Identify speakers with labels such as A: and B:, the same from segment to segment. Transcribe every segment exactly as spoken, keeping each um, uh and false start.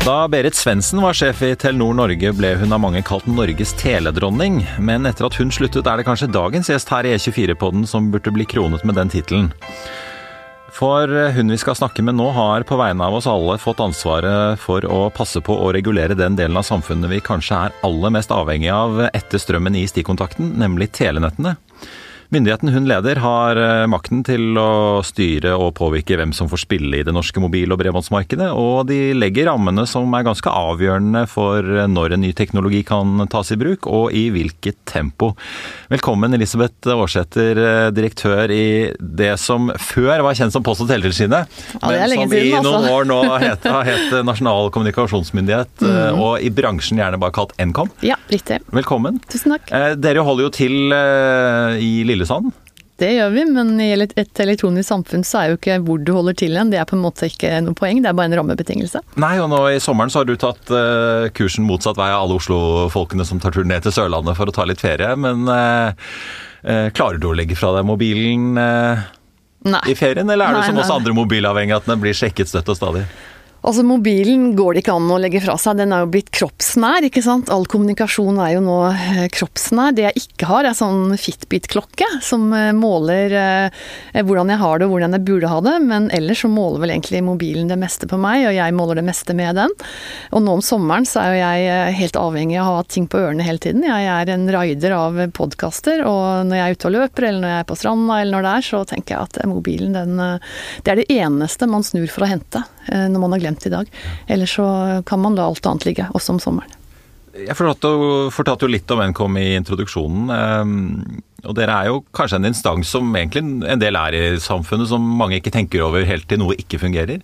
A: Da Berit Svendsen var sjef i Telenor Norge, ble hun av mange kalt Norges teledronning. Men etter at hun sluttet, er det kanskje dagens gjest her i E tjuefire-podden som burde bli kronet med den titelen. For hun vi skal snakke med nå har på vegne av oss alle fått ansvaret for å passe på å regulere den delen av samfunnet vi kanskje er aller mest avhengig av etter strømmen i stikkontakten, nemlig telenettene. Myndigheten hun leder har makten til å styre og påvirke hvem som får spille i det norske mobil- og bredbåndsmarkedet, og de legger rammene som er ganske avgjørende for når en ny teknologi kan tas i bruk, og i hvilket tempo. Velkommen Elisabeth Aarsæter, direktør i det som før var kjent som Post- og Teletilsynet,
B: ja, men som
A: i
B: siden,
A: noen
B: altså.
A: år nå het, het Nasjonal kommunikasjonsmyndighet, mm. og i bransjen gjerne bare kalt Nkom.
B: Ja, riktig.
A: Velkommen.
B: Tusen takk.
A: Dere holder jo til i Lillesand.
B: Det gjør vi, men i et elektronisk samfunn så er jo ikke hvor du holder til en. Det er på en måte ikke noe poeng, det er bare en rammebetingelse.
A: Nei, og nå i sommeren så har du tatt uh, kursen motsatt vei av alle Oslo-folkene som tar turen ned til Sørlandet for å ta litt ferie, men uh, uh, klarer du å legge fra deg mobilen uh, i ferien, eller er nei, du som nei. Også andre mobilavhengige at den blir sjekket støtt og stadig?
B: Altså mobilen går det ikke an å legge fra seg, den er jo blitt kroppsnær, ikke sant? All kommunikasjon er jo nå kroppsnær. Det jeg ikke har er sånn Fitbit-klokke som måler eh, hvordan jeg har det og hvordan jeg burde ha det, men ellers så måler vel egentlig mobilen det meste på meg, og jeg måler det meste med den. Og nå om sommeren så er jo jeg helt avhengig av å ha ting på ørene hele tiden. Jeg er en raider av podcaster, og når jeg er ute og løper, eller når jeg er på stranda, eller når det er, så tenker jeg at mobilen, den, det er det eneste man snur for å hente når man har glemt i dag. Ellers så kan man la alt annet ligge, også om sommeren.
A: Jeg fortalte, fortalte jo litt om Nkom i introduksjonen, og dere er jo kanskje en instans som egentlig en del er i samfunnet, som mange ikke tenker over helt til noe ikke fungerer.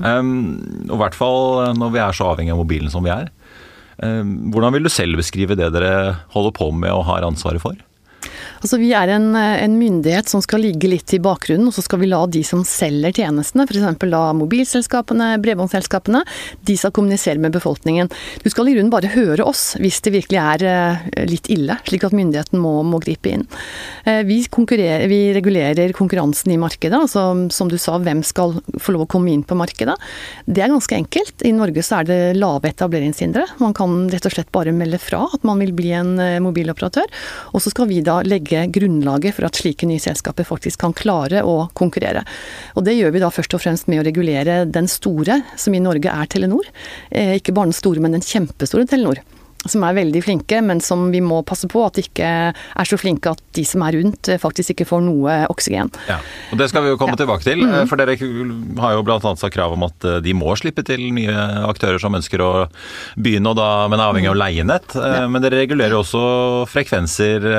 A: Mm. Og i hvert fall når vi er så avhengig av mobilen som vi er. Hvordan vil du selv beskrive det dere holder på med og har ansvaret for?
B: Altså vi er en, en myndighet som skal ligge litt i bakgrunnen, og så skal vi la de som selger tjenestene, for eksempel da mobilselskapene, bredbåndsselskapene, de skal kommunisere med befolkningen. Du skal i grunnen bare høre oss hvis det virkelig er litt ille, slik at myndigheten må, må gripe inn. Vi, vi regulerer konkurransen i markedet, altså som du sa, hvem skal få lov å komme inn på markedet. Det er ganske enkelt. I Norge så er det lave etableringshindre. Man kan rett og slett bare melde fra at man vil bli en mobiloperatør, og så skal vi da legge grunnlaget for at slike nye selskaper faktisk kan klare å konkurrere. Og det gjør vi da først og fremst med å regulere den store, som i Norge er Telenor. Eh, ikke bare den store, men den kjempestore Telenor, som er veldig flinke, men som vi må passe på at de ikke er så flinke at de som er rundt faktisk ikke får noe oksygen. Ja,
A: og det skal vi jo komme ja. tilbake til, mm. for dere har jo blant annet sagt krav om at de må slippe til nye aktører som ønsker å begynne, og da, men er avhengig av leienett. Ja. Men dere regulerer jo også frekvenser,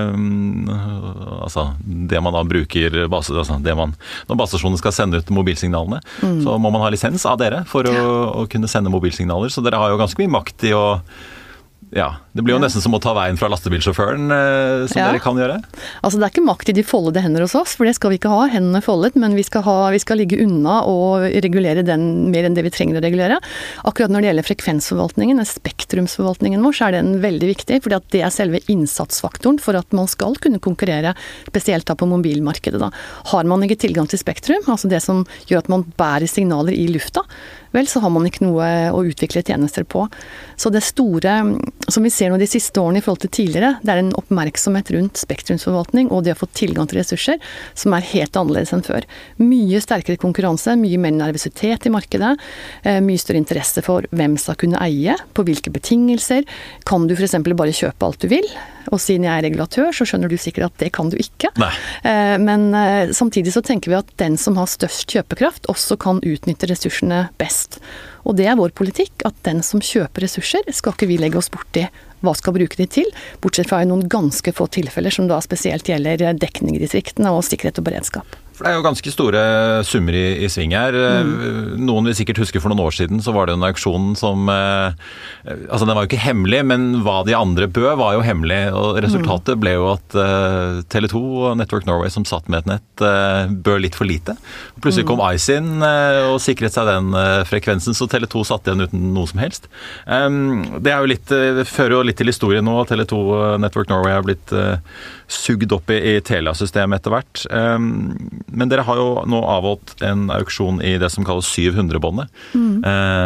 A: altså det man da bruker, base, altså det man, når basestasjonen skal sende ut mobilsignalene, mm. så må man ha lisens av dere for å, å kunne sende mobilsignaler, så dere har jo ganske mye makt i å Ja, det blir jo nesten som å ta veien fra lastebilsjåføren, eh, som ja. dere kan gjøre.
B: Altså det er ikke makt i de foldede hender hos oss, for det skal vi ikke ha, hendene foldet, men vi skal, ha, vi skal ligge unna og regulere den mer enn det vi trenger å regulere. Akkurat når det gjelder frekvensforvaltningen, spektrumsforvaltningen vår, så er den veldig viktig, fordi at det er selve innsatsfaktoren for at man skal kunne konkurrere, spesielt da på mobilmarkedet. Da. Har man ikke tilgang til spektrum, altså det som gjør at man bærer signaler i lufta, vel, så har man ikke noe å utvikle tjenester på. Så det store, som vi ser nå de siste årene i forhold til tidligere, det er en oppmerksomhet rundt spektrumsforvaltning og det å få tilgang til ressurser som er helt annerledes enn før. Mye sterkere konkurranse, mye mer nervøsitet i markedet, mye større interesse for hvem skal kunne eie, på hvilke betingelser. Kan du for eksempel bare kjøpe alt du vil? Og siden jeg er regulatør, så skjønner du sikkert at det kan du ikke.
A: Nei.
B: Men samtidig så tenker vi at den som har størst kjøpekraft også kan utnytte ressursene best. Og det er vår politikk, at den som kjøper ressurser, skal ikke vi legge oss bort i hva skal bruke de til, bortsett fra noen ganske få tilfeller som da spesielt gjelder dekning i distriktene og sikkerhet og beredskap.
A: For det er jo ganske store summer i, i sving her. Mm. Noen vi sikkert husker for noen år siden, så var det en auksjon som eh, altså den var jo ikke hemmelig, men hva de andre bød var jo hemmelig, og resultatet mm. ble jo at eh, Tele to og Network Norway som satt med et nett eh, bød litt for lite. Plutselig kom mm. Ice inn eh, og sikret seg den eh, frekvensen, så Tele to satt igjen uten noe som helst. Um, det er jo litt, det fører jo litt til historien nå, Tele to og Network Norway har blitt eh, sugd opp i, i Telia-systemet etter hvert. Um, men dere har jo nå avholdt en auksjon i det som kalles syv hundre-båndet. Mm.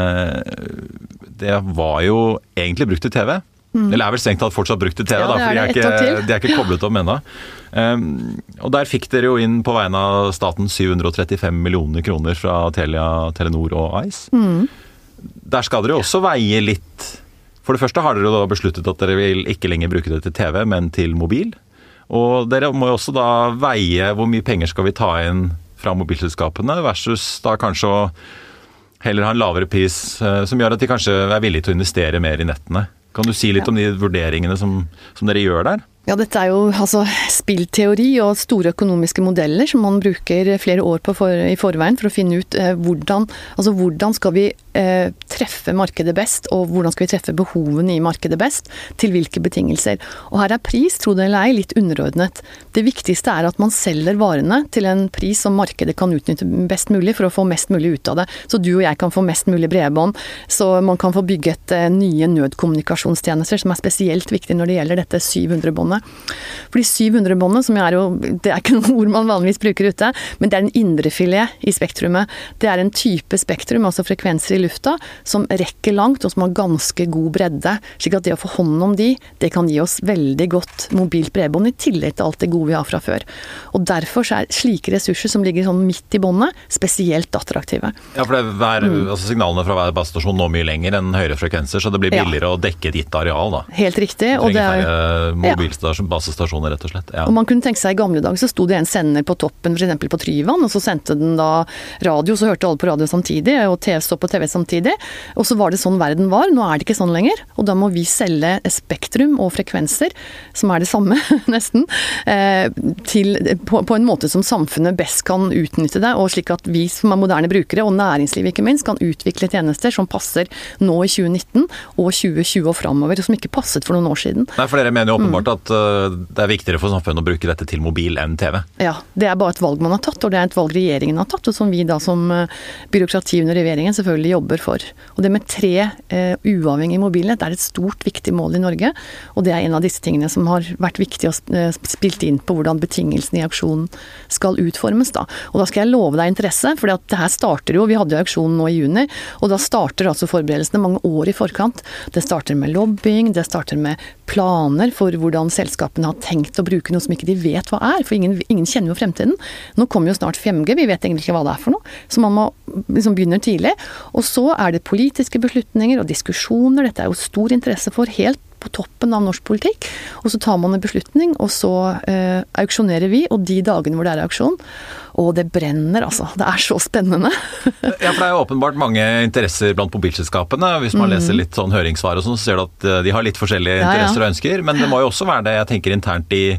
A: Eh, det var jo egentlig brukt til T V. Mm. Eller er vel strengt tatt fortsatt brukt til T V, ja, da, for de er, ikke, de er ikke koblet om ennå. Um, og der fikk dere jo inn på vegne av staten syv hundre trettifem millioner kroner fra Telia, Telenor og Ice. Mm. Der skal dere jo også veie litt. For det første har dere da besluttet at dere vil ikke lenger bruke det til T V, men til mobil. Og dere må jo også da veie hvor mye penger skal vi ta inn fra mobilselskapene, versus da kanskje å heller ha en lavere pris, som gjør at de kanskje er villige til å investere mer i nettene. Kan du si litt ja. om de vurderingene som, som dere gjør der?
B: Ja, dette er jo altså, spillteori og store økonomiske modeller som man bruker flere år på for, i forveien for å finne ut eh, hvordan, altså, hvordan skal vi eh, treffe markedet best, og hvordan skal vi treffe behovene i markedet best, til hvilke betingelser. Og her er pris, tro det eller ei, litt underordnet. Det viktigste er at man selger varene til en pris som markedet kan utnytte best mulig for å få mest mulig ut av det. Så du og jeg kan få mest mulig bredbånd, så man kan få bygget eh, nye nødkommunikasjonstjenester som er spesielt viktige når det gjelder dette syv hundre-båndet. Fordi syv hundre-båndet, som er jo, det er ikke noe ord man vanligvis bruker ute, men det er en indrefilet i spektrumet. Det er en type spektrum, altså frekvenser i lufta, som rekker langt og som har ganske god bredde. Slik at det å få hånd om de, det kan gi oss veldig godt mobilt bredbånd i tillegg til alt det gode vi har fra før. Og derfor så er slike ressurser som ligger sånn midt i båndet, spesielt attraktive.
A: Ja, for det er, mm. altså signalene fra hver basestasjon nå mye lenger enn høyere frekvenser, så det blir billigere ja. å dekke et gitt areal da.
B: Helt riktig. Og det er
A: mobilstasjoner. Basestasjoner, rett og slett. Ja.
B: Og man kunne tenke seg i gamle dager så sto det en sender på toppen, for eksempel på Tryvann, og så sendte den da radio, så hørte alle på radio samtidig, og T V stod på T V samtidig. Og så var det sånn verden var. Nå er det ikke sånn lenger. Og da må vi selge spektrum og frekvenser, som er det samme, nesten, til, på, på en måte som samfunnet best kan utnytte det, og slik at vi som er moderne brukere, og næringslivet ikke minst, kan utvikle tjenester som passer nå i tjue nitten og tjue tjue og fremover, som ikke passet for noen år siden.
A: Nei, for dere mener jo åpenbart mm. at det er viktigere for samfunnet å bruke dette til mobil enn T V.
B: Ja, det er bare et valg man har tatt, og det er et valg regjeringen har tatt, og som vi da som byråkrati under regjeringen selvfølgelig jobber for. Og det med tre uh, uavhengige mobilnett er et stort, viktig mål i Norge, og det er en av disse tingene som har vært viktig å uh, spilt inn på hvordan betingelsene i auksjonen skal utformes da. Og da skal jeg love deg interesse, for det her starter jo, vi hadde jo auksjonen nå i juni, og da starter altså forberedelsene mange år i forkant. Det starter med lobbying, det starter med planer for hvordan selskapene har tenkt å bruke noe som ikke de vet hva er, for ingen, ingen kjenner jo fremtiden. Nå kommer jo snart fem G, vi vet egentlig ikke hva det er for noe, så man må liksom begynne tidlig. Og så er det politiske beslutninger og diskusjoner, dette er jo stor interesse for, helt på toppen av norsk politikk, og så tar man en beslutning, og så eh, auksjonerer vi, og de dagene hvor det er auksjon, og det brenner altså, det er så spennende.
A: Ja, for det er jo åpenbart mange interesser blant mobilselskapene, hvis man mm. leser litt sånn høringssvar og sånn, så ser du at de har litt forskjellige interesser ja, ja. og ønsker, men det må jo også være det jeg tenker internt i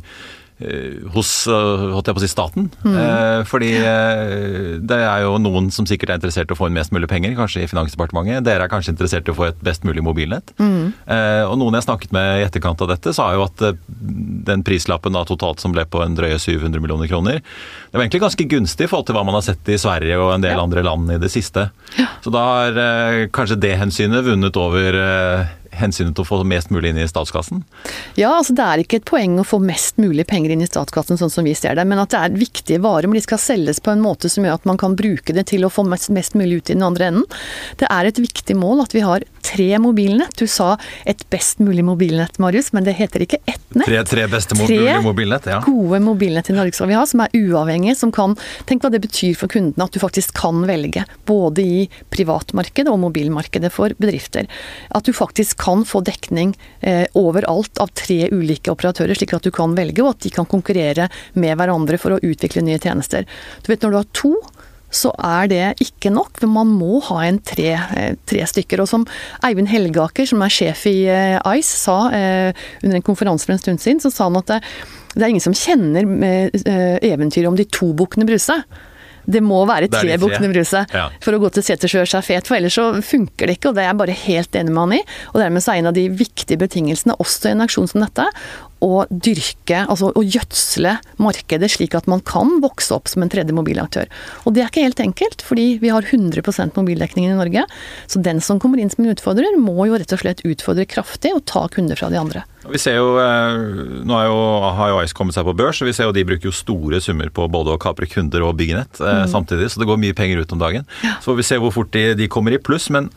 A: hos, holdt jeg på å si, staten. Mm. Eh, fordi eh, det er jo noen som sikkert er interessert i å få inn mest mulig penger, kanskje i Finansdepartementet. Dere er kanskje interessert i å få et best mulig mobilnett. Mm. Eh, og noen jeg snakket med i etterkant av dette, sa jo at eh, den prislappen da totalt som ble på en drøye syv hundre millioner kroner, det var egentlig ganske gunstig i forhold til hva man har sett i Sverige og en del ja. andre land i det siste. Ja. Så da har eh, kanskje det hensynet vunnet over eh, hensynet til å få mest mulig inn i statskassen?
B: Ja, altså det er ikke et poeng å få mest mulig penger inn i statskassen sånn som vi ser det, men at det er viktige varer, men de skal selges på en måte som gjør at man kan bruke det til å få mest, mest mulig ut i den andre enden. Det er et viktig mål at vi har tre mobilnett. Du sa et best mulig mobilnett, Marius, men det heter ikke ett nett.
A: Tre, tre beste mulige mobilnett, ja.
B: Tre gode mobilnett i Norge skal vi ha, som er uavhengige, som kan, tenk hva det betyr for kundene, at du faktisk kan velge, både i privatmarkedet og mobilmarkedet for bedrifter. At du faktisk kan få dekning eh, overalt av tre ulike operatører, slik at du kan velge, og at de kan konkurrere med hverandre for å utvikle nye tjenester. Du vet, når du har to, så er det ikke nok, for man må ha en tre, eh, tre stykker. Og som Eivind Helgaker, som er sjef i eh, Ice, sa eh, under en konferanse for en stund siden, så sa han at det, det er ingen som kjenner eh, eventyret om de to bukkene Bruse. Det må være tre bukkene Bruse ja. for å gå til Setersjøs er fet, for ellers så funker det ikke, og det er jeg bare helt enig med han i. Og dermed så er en av de viktige betingelsene også i en aksjon som dette, å dyrke, altså å gjødsle markedet slik at man kan vokse opp som en tredje mobilaktør. Og det er ikke helt enkelt, fordi vi har hundre prosent mobildekning i Norge, så den som kommer inn som en utfordrer, må jo rett og slett utfordre kraftig og ta kunder fra de andre.
A: Vi ser jo, nå er jo, har jo Ice kommet seg på børs, og vi ser jo de bruker jo store summer på både å kapre kunder og bygge nett mm. samtidig, så det går mye penger ut om dagen. Ja. Så får vi se hvor fort de, de kommer i pluss, men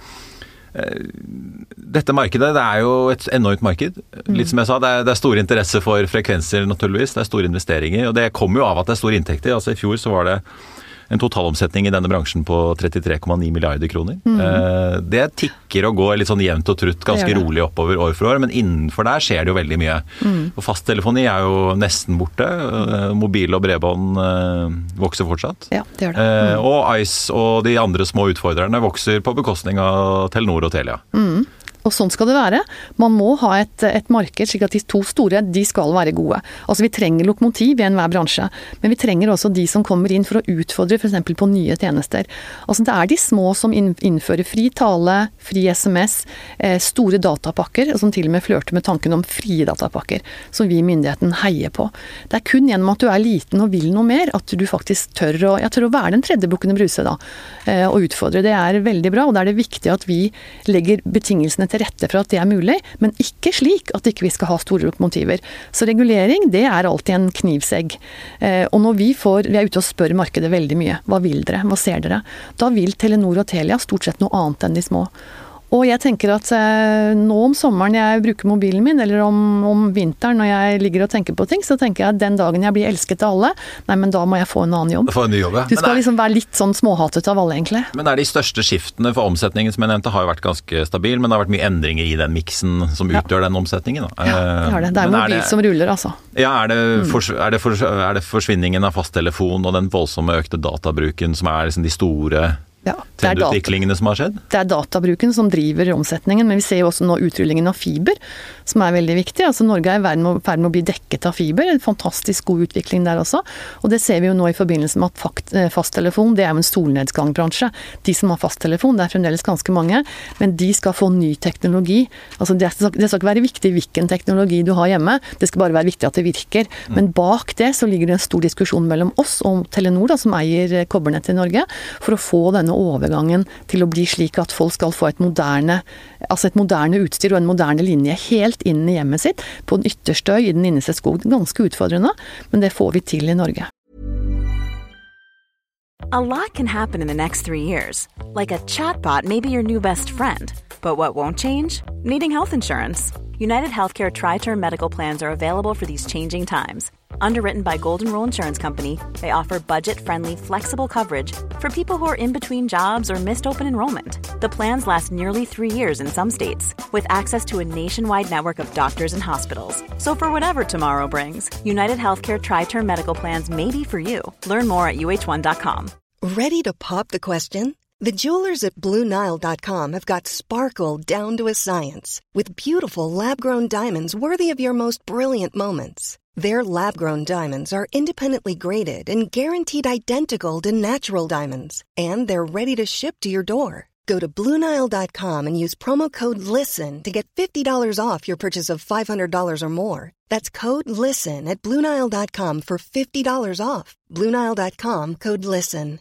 A: dette markedet, det er jo et enormt marked. Litt som jeg sa, det er, det er store interesse for frekvenser naturligvis, det er store investeringer, og det kommer jo av at det er store inntekter. Altså i fjor så var det en totalomsetning i denne bransjen på trettitre komma ni milliarder kroner. Mm. Det tikker og går litt sånn jevnt og trutt, ganske rolig oppover år for år, men innenfor der skjer det jo veldig mye. Mm. Og fasttelefoni er jo nesten borte, mobil og bredbånd vokser fortsatt.
B: Ja, det gjør det. Mm.
A: Og Ice og de andre små utfordrerne vokser på bekostning av Telenor og Telia.
B: Mm. Og sånn skal det være. Man må ha et, et marked slik at de to store, de skal være gode. Altså vi trenger lokomotiv i enhver bransje, men vi trenger også de som kommer inn for å utfordre for eksempel på nye tjenester. Altså det er de små som innfører fri tale, fri sms, eh, store datapakker, og som til og med flørter med tanken om frie datapakker, som vi i myndigheten heier på. Det er kun gjennom at du er liten og vil noe mer, at du faktisk tør å, ja, tør å være den tredje bukken Bruse da, eh, og utfordre. Det er veldig bra, og da er det viktig at vi legger betingelsene til rette for at det er mulig, men ikke slik at ikke vi skal ha store lokomotiver. Så regulering, det er alltid en knivsegg. Eh, og når vi får, vi er ute og spør markedet veldig mye, hva vil dere, hva ser dere? Da vil Telenor og Telia stort sett noe annet enn de små. Og jeg tenker at eh, nå om sommeren jeg bruker mobilen min, eller om, om vinteren når jeg ligger og tenker på ting, så tenker jeg at den dagen jeg blir elsket av alle, nei, men da må jeg få en annen jobb.
A: Få en ny jobb, ja.
B: Du skal liksom være litt sånn småhatet av alle, egentlig.
A: Men er de største skiftene for omsetningen som jeg nevnte, har jo vært ganske stabil, men det har vært mye endringer i den miksen som utgjør ja. den omsetningen. Da.
B: Ja, det har det. Det er men mobil er det, som ruller, altså. Ja,
A: er det, for, er, det for, er det forsvinningen av fasttelefon og den voldsomme økte databruken som er liksom de store
B: Ja,
A: trendutviklingene som har skjedd?
B: Det er databruken som driver omsetningen, men vi ser jo også nå utrullingen av fiber, som er veldig viktig. Altså Norge er i ferd med å bli dekket av fiber, en fantastisk god utvikling der også. Og det ser vi jo nå i forbindelse med at fasttelefon, det er jo en solnedgangsbransje. De som har fasttelefon, det er fremdeles ganske mange, men de skal få ny teknologi. Altså det skal ikke være viktig hvilken teknologi du har hjemme, det skal bare være viktig at det virker. Men bak det så ligger det en stor diskusjon mellom oss og Telenor, da, som eier kobbernettet i Norge, for å få denne overgangen til å bli slik at folk skal få et moderne, altså et moderne utstyr og en moderne linje helt inn i hjemmet sitt, på den ytterste øy i den innerste skog. Ganske utfordrende, men det får vi til i Norge.
C: A lot can happen in the next three years. Like a chatbot may be your new best friend. But what won't change? Needing health insurance. United Healthcare Tri-Term Medical Plans are available for these changing times. Underwritten by Golden Rule Insurance Company, they offer budget-friendly, flexible coverage for people who are in between jobs or missed open enrollment. The plans last nearly three years in some states, with access to a nationwide network of doctors and hospitals. So for whatever tomorrow brings, United Healthcare Tri-Term Medical Plans may be for you. Learn more at U H one dot com.
D: Ready to pop the question? The jewelers at Blue Nile dot com have got sparkle down to a science with beautiful lab-grown diamonds worthy of your most brilliant moments. Their lab-grown diamonds are independently graded and guaranteed identical to natural diamonds, and they're ready to ship to your door. Go to Blue Nile dot com and use promo code LISTEN to get fifty dollars off your purchase of five hundred dollars or more. That's code LISTEN at Blue Nile dot com for fifty dollars off. Blue Nile dot com, code LISTEN.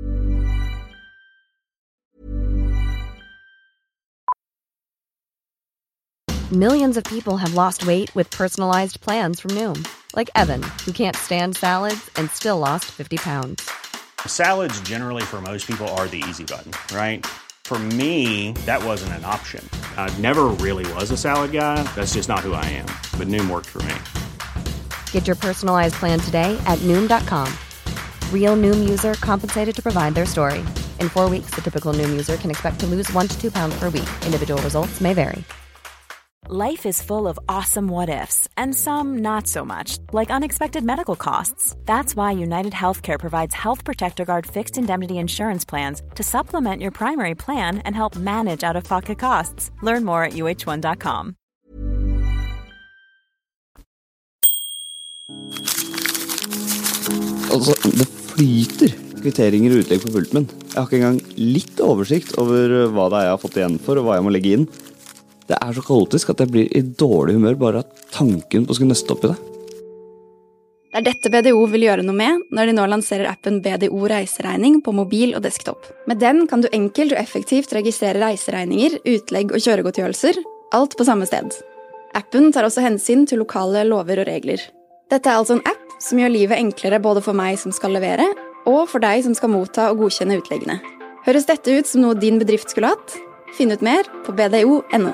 E: Millions of people have lost weight with personalized plans from Noom. Like Evan, who can't stand salads and still lost fifty pounds.
F: Salads generally for most people are the easy button, right? For me, that wasn't an option. I never really was a salad guy. That's just not who I am. But Noom worked for me.
E: Get your personalized plan today at Noom dot com. Real Noom user compensated to provide their story. In four weeks, the typical Noom user can expect to lose one to two pounds per week. Individual results may vary.
C: Life is full of awesome what-ifs, and some not so much, like unexpected medical costs. That's why United Healthcare provides Health Protector Guard fixed indemnity insurance plans to supplement your primary plan and help manage out-of-pocket costs. Learn more at U H one dot com.
G: Altså, det flyter kvitteringer og utlegg på pulten min. Jeg har ikke engang litt oversikt over hva det er jeg har fått igjen for, og hva jeg må legge inn. Det er så kaotisk at jeg blir i dårlig humør bare av tanken på å skulle nøste opp i det.
H: Det er dette B D O vil gjøre noe med når de nå lanserer appen B D O reiseregning på mobil og desktop. Med den kan du enkelt og effektivt registrere reiseregninger, utlegg og kjøregodtgjørelser, alt på samme sted. Appen tar også hensyn til lokale lover og regler. Dette er altså en app som gjør livet enklere både for meg som skal levere, og for deg som skal motta og godkjenne utleggene. Høres dette ut som noe din bedrift skulle hatt? Finn ut mer på b d o punktum no.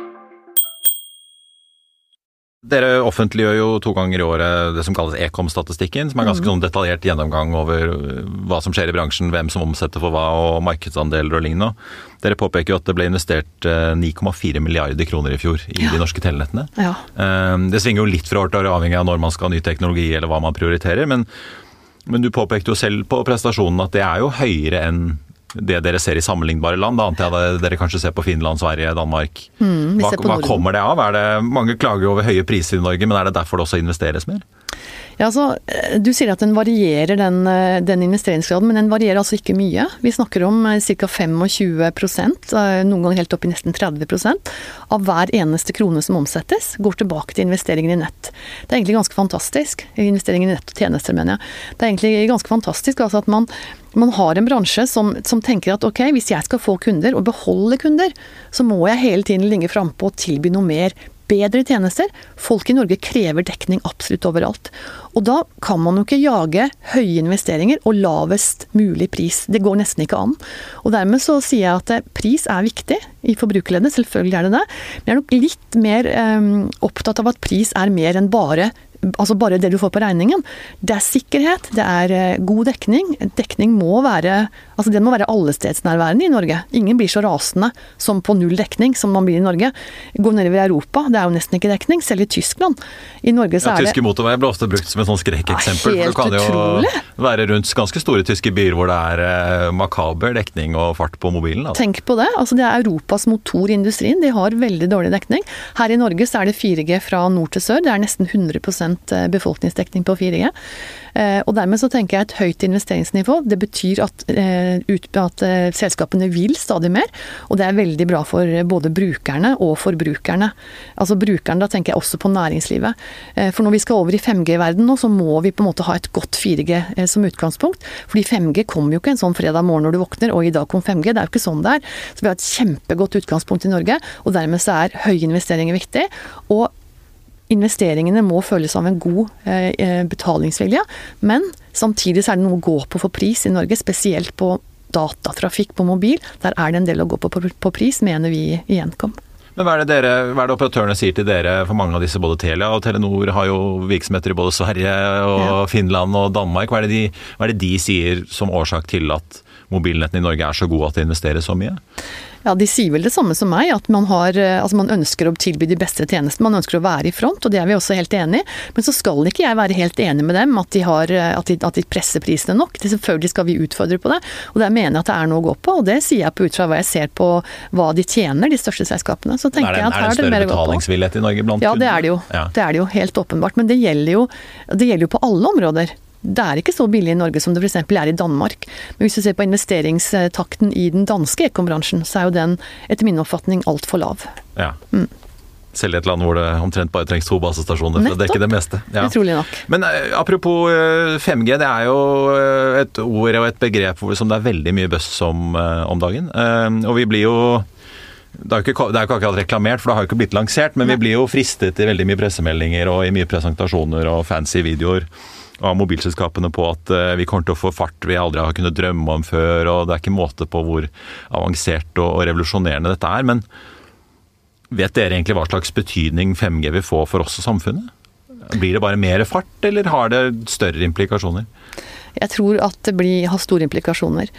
A: Dere offentliggjør jo to ganger i året det som kalles e-kom-statistikken, som er ganske sånn detaljert gjennomgang over hva som skjer i bransjen, hvem som omsetter for hva, og markedsandeler og lignende. Dere påpeker jo at det ble investert ni komma fire milliarder kroner i fjor i ja. de norske telenettene. Ja. Det svinger jo litt fra år til år, avhengig av når man skal ha ny teknologi eller hva man prioriterer, men, men du påpekte jo selv på prestasjonen at det er jo høyere enn det dere ser i sammenlignbare land, da antar jeg dere kanskje ser på Finland, Sverige, Danmark.
B: Mm,
A: hva, hva kommer det av? Er det, mange klager over høye priser i Norge, men er det derfor det også investeres mer?
B: Ja, altså, du sier at den varierer den, den investeringsgraden, men den varierer altså ikke mye. Vi snakker om ca. tjuefem prosent, noen ganger helt opp i nesten tretti prosent, av hver eneste krone som omsettes, går tilbake til investeringer i nett. Det er egentlig ganske fantastisk. Investeringer i nett og tjenester, mener jeg. Det er egentlig ganske fantastisk altså at man Man har en bransje som, som tenker at ok, hvis jeg skal få kunder og beholde kunder, så må jeg hele tiden ligge frem på å tilby noe mer, bedre tjenester. Folk i Norge krever dekning absolutt overalt. Og da kan man jo ikke jage høye investeringer og lavest mulig pris. Det går nesten ikke an. Og dermed så sier jeg at pris er viktig i forbrukerleddet, selvfølgelig er det det. Men jeg er nok litt mer um, opptatt av at pris er mer enn bare altså bare det du får på regningen. Det er sikkerhet, det er god dekning. Dekning må være, altså den må være allestedsnærværende i Norge. Ingen blir så rasende som på null dekning som man blir i Norge. Gå nedover i Europa, det er jo nesten ikke dekning, selv i Tyskland. I Norge så
A: ja,
B: er det...
A: Tyske motorveier ble ofte brukt som et sånn skrekkeksempel.
B: Ja, helt
A: for det kan
B: utrolig.
A: Jo være rundt ganske store tyske byer hvor det er makaber dekning og fart på mobilen. Altså.
B: Tenk på det, altså det er Europas motor i industrien, de har veldig dårlig dekning. Her i Norge så er det fire G fra nord til sør, det er nesten hundre prosent befolkningsdekning på fire G. Og dermed så tenker jeg et høyt investeringsnivå, det betyr at, at selskapene vil stadig mer, og det er veldig bra for både brukerne og forbrukerne. Altså brukerne, da tenker jeg også på næringslivet. For når vi skal over i fem G-verden nå, så må vi på en måte ha et godt fire G som utgangspunkt, fordi fem G kommer jo ikke en sånn fredag morgen når du våkner, og i dag kom fem G, det er jo ikke sånn det er. Så vi har et kjempegodt utgangspunkt i Norge, og dermed så er høye investeringer viktig, og investeringene må følges av en god eh, betalingsvilje, men samtidig så er det noe å gå på for pris i Norge, spesielt på datatrafikk på mobil. Der er det en del å gå på på, på pris, mener vi i Nkom.
A: Men hva er, det dere, hva er det operatørene sier til dere? For mange av disse, både Telia og Telenor, har jo virksomheter i både Sverige og ja. Finland og Danmark. Hva er, det de, hva er det de sier som årsak til at mobilnettene i Norge er så gode at det investeres så mye?
B: Ja, de sier vel det samme som meg, at man, har, altså man ønsker å tilby de beste tjenestene, man ønsker å være i front, og det er vi også helt enig i. Men så skal ikke jeg være helt enig med dem at de, har, at de, at de presser prisene nok. Det selvfølgelig skal vi utfordre på det, og der mener jeg at det er noe å gå på, og det sier jeg på ut fra hva jeg ser på hva de tjener, de største selskapene. Så tenker
A: er det,
B: jeg at her er det mer å gå på.
A: Er det større betalingsvillighet i Norge blant
B: kunder? Ja, det er det jo. Ja. Det er det jo helt åpenbart, men det gjelder jo, det gjelder jo på alle områder. Det er ikke så billig i Norge som det for eksempel er i Danmark. Men hvis du ser på investeringstakten i den danske ekombransjen, så er jo den etter min oppfatning alt for lav.
A: Ja. Mm. Selv i et land hvor det omtrent bare trengs to basestasjoner for å dekke det meste.
B: Ja. Utrolig nok.
A: Men uh, apropos uh, fem G, det er jo et ord og et begrep som det er veldig mye bøss om, uh, om dagen. Uh, og vi blir jo Det er jo ikke, det er ikke akkurat reklamert, for det har jo ikke blitt lansert, men vi blir jo fristet i veldig mye pressemeldinger og i mye presentasjoner og fancy videoer av mobilselskapene på at uh, vi kommer til å få fart vi aldri har kunnet drømme om før, og det er ikke måte på hvor avansert og, og revolusjonerende dette er. Men vet dere egentlig hva slags betydning fem G vil få for oss og samfunnet? Blir det bare mer fart, eller har det større implikasjoner?
B: Jeg tror at det blir, har store implikasjoner.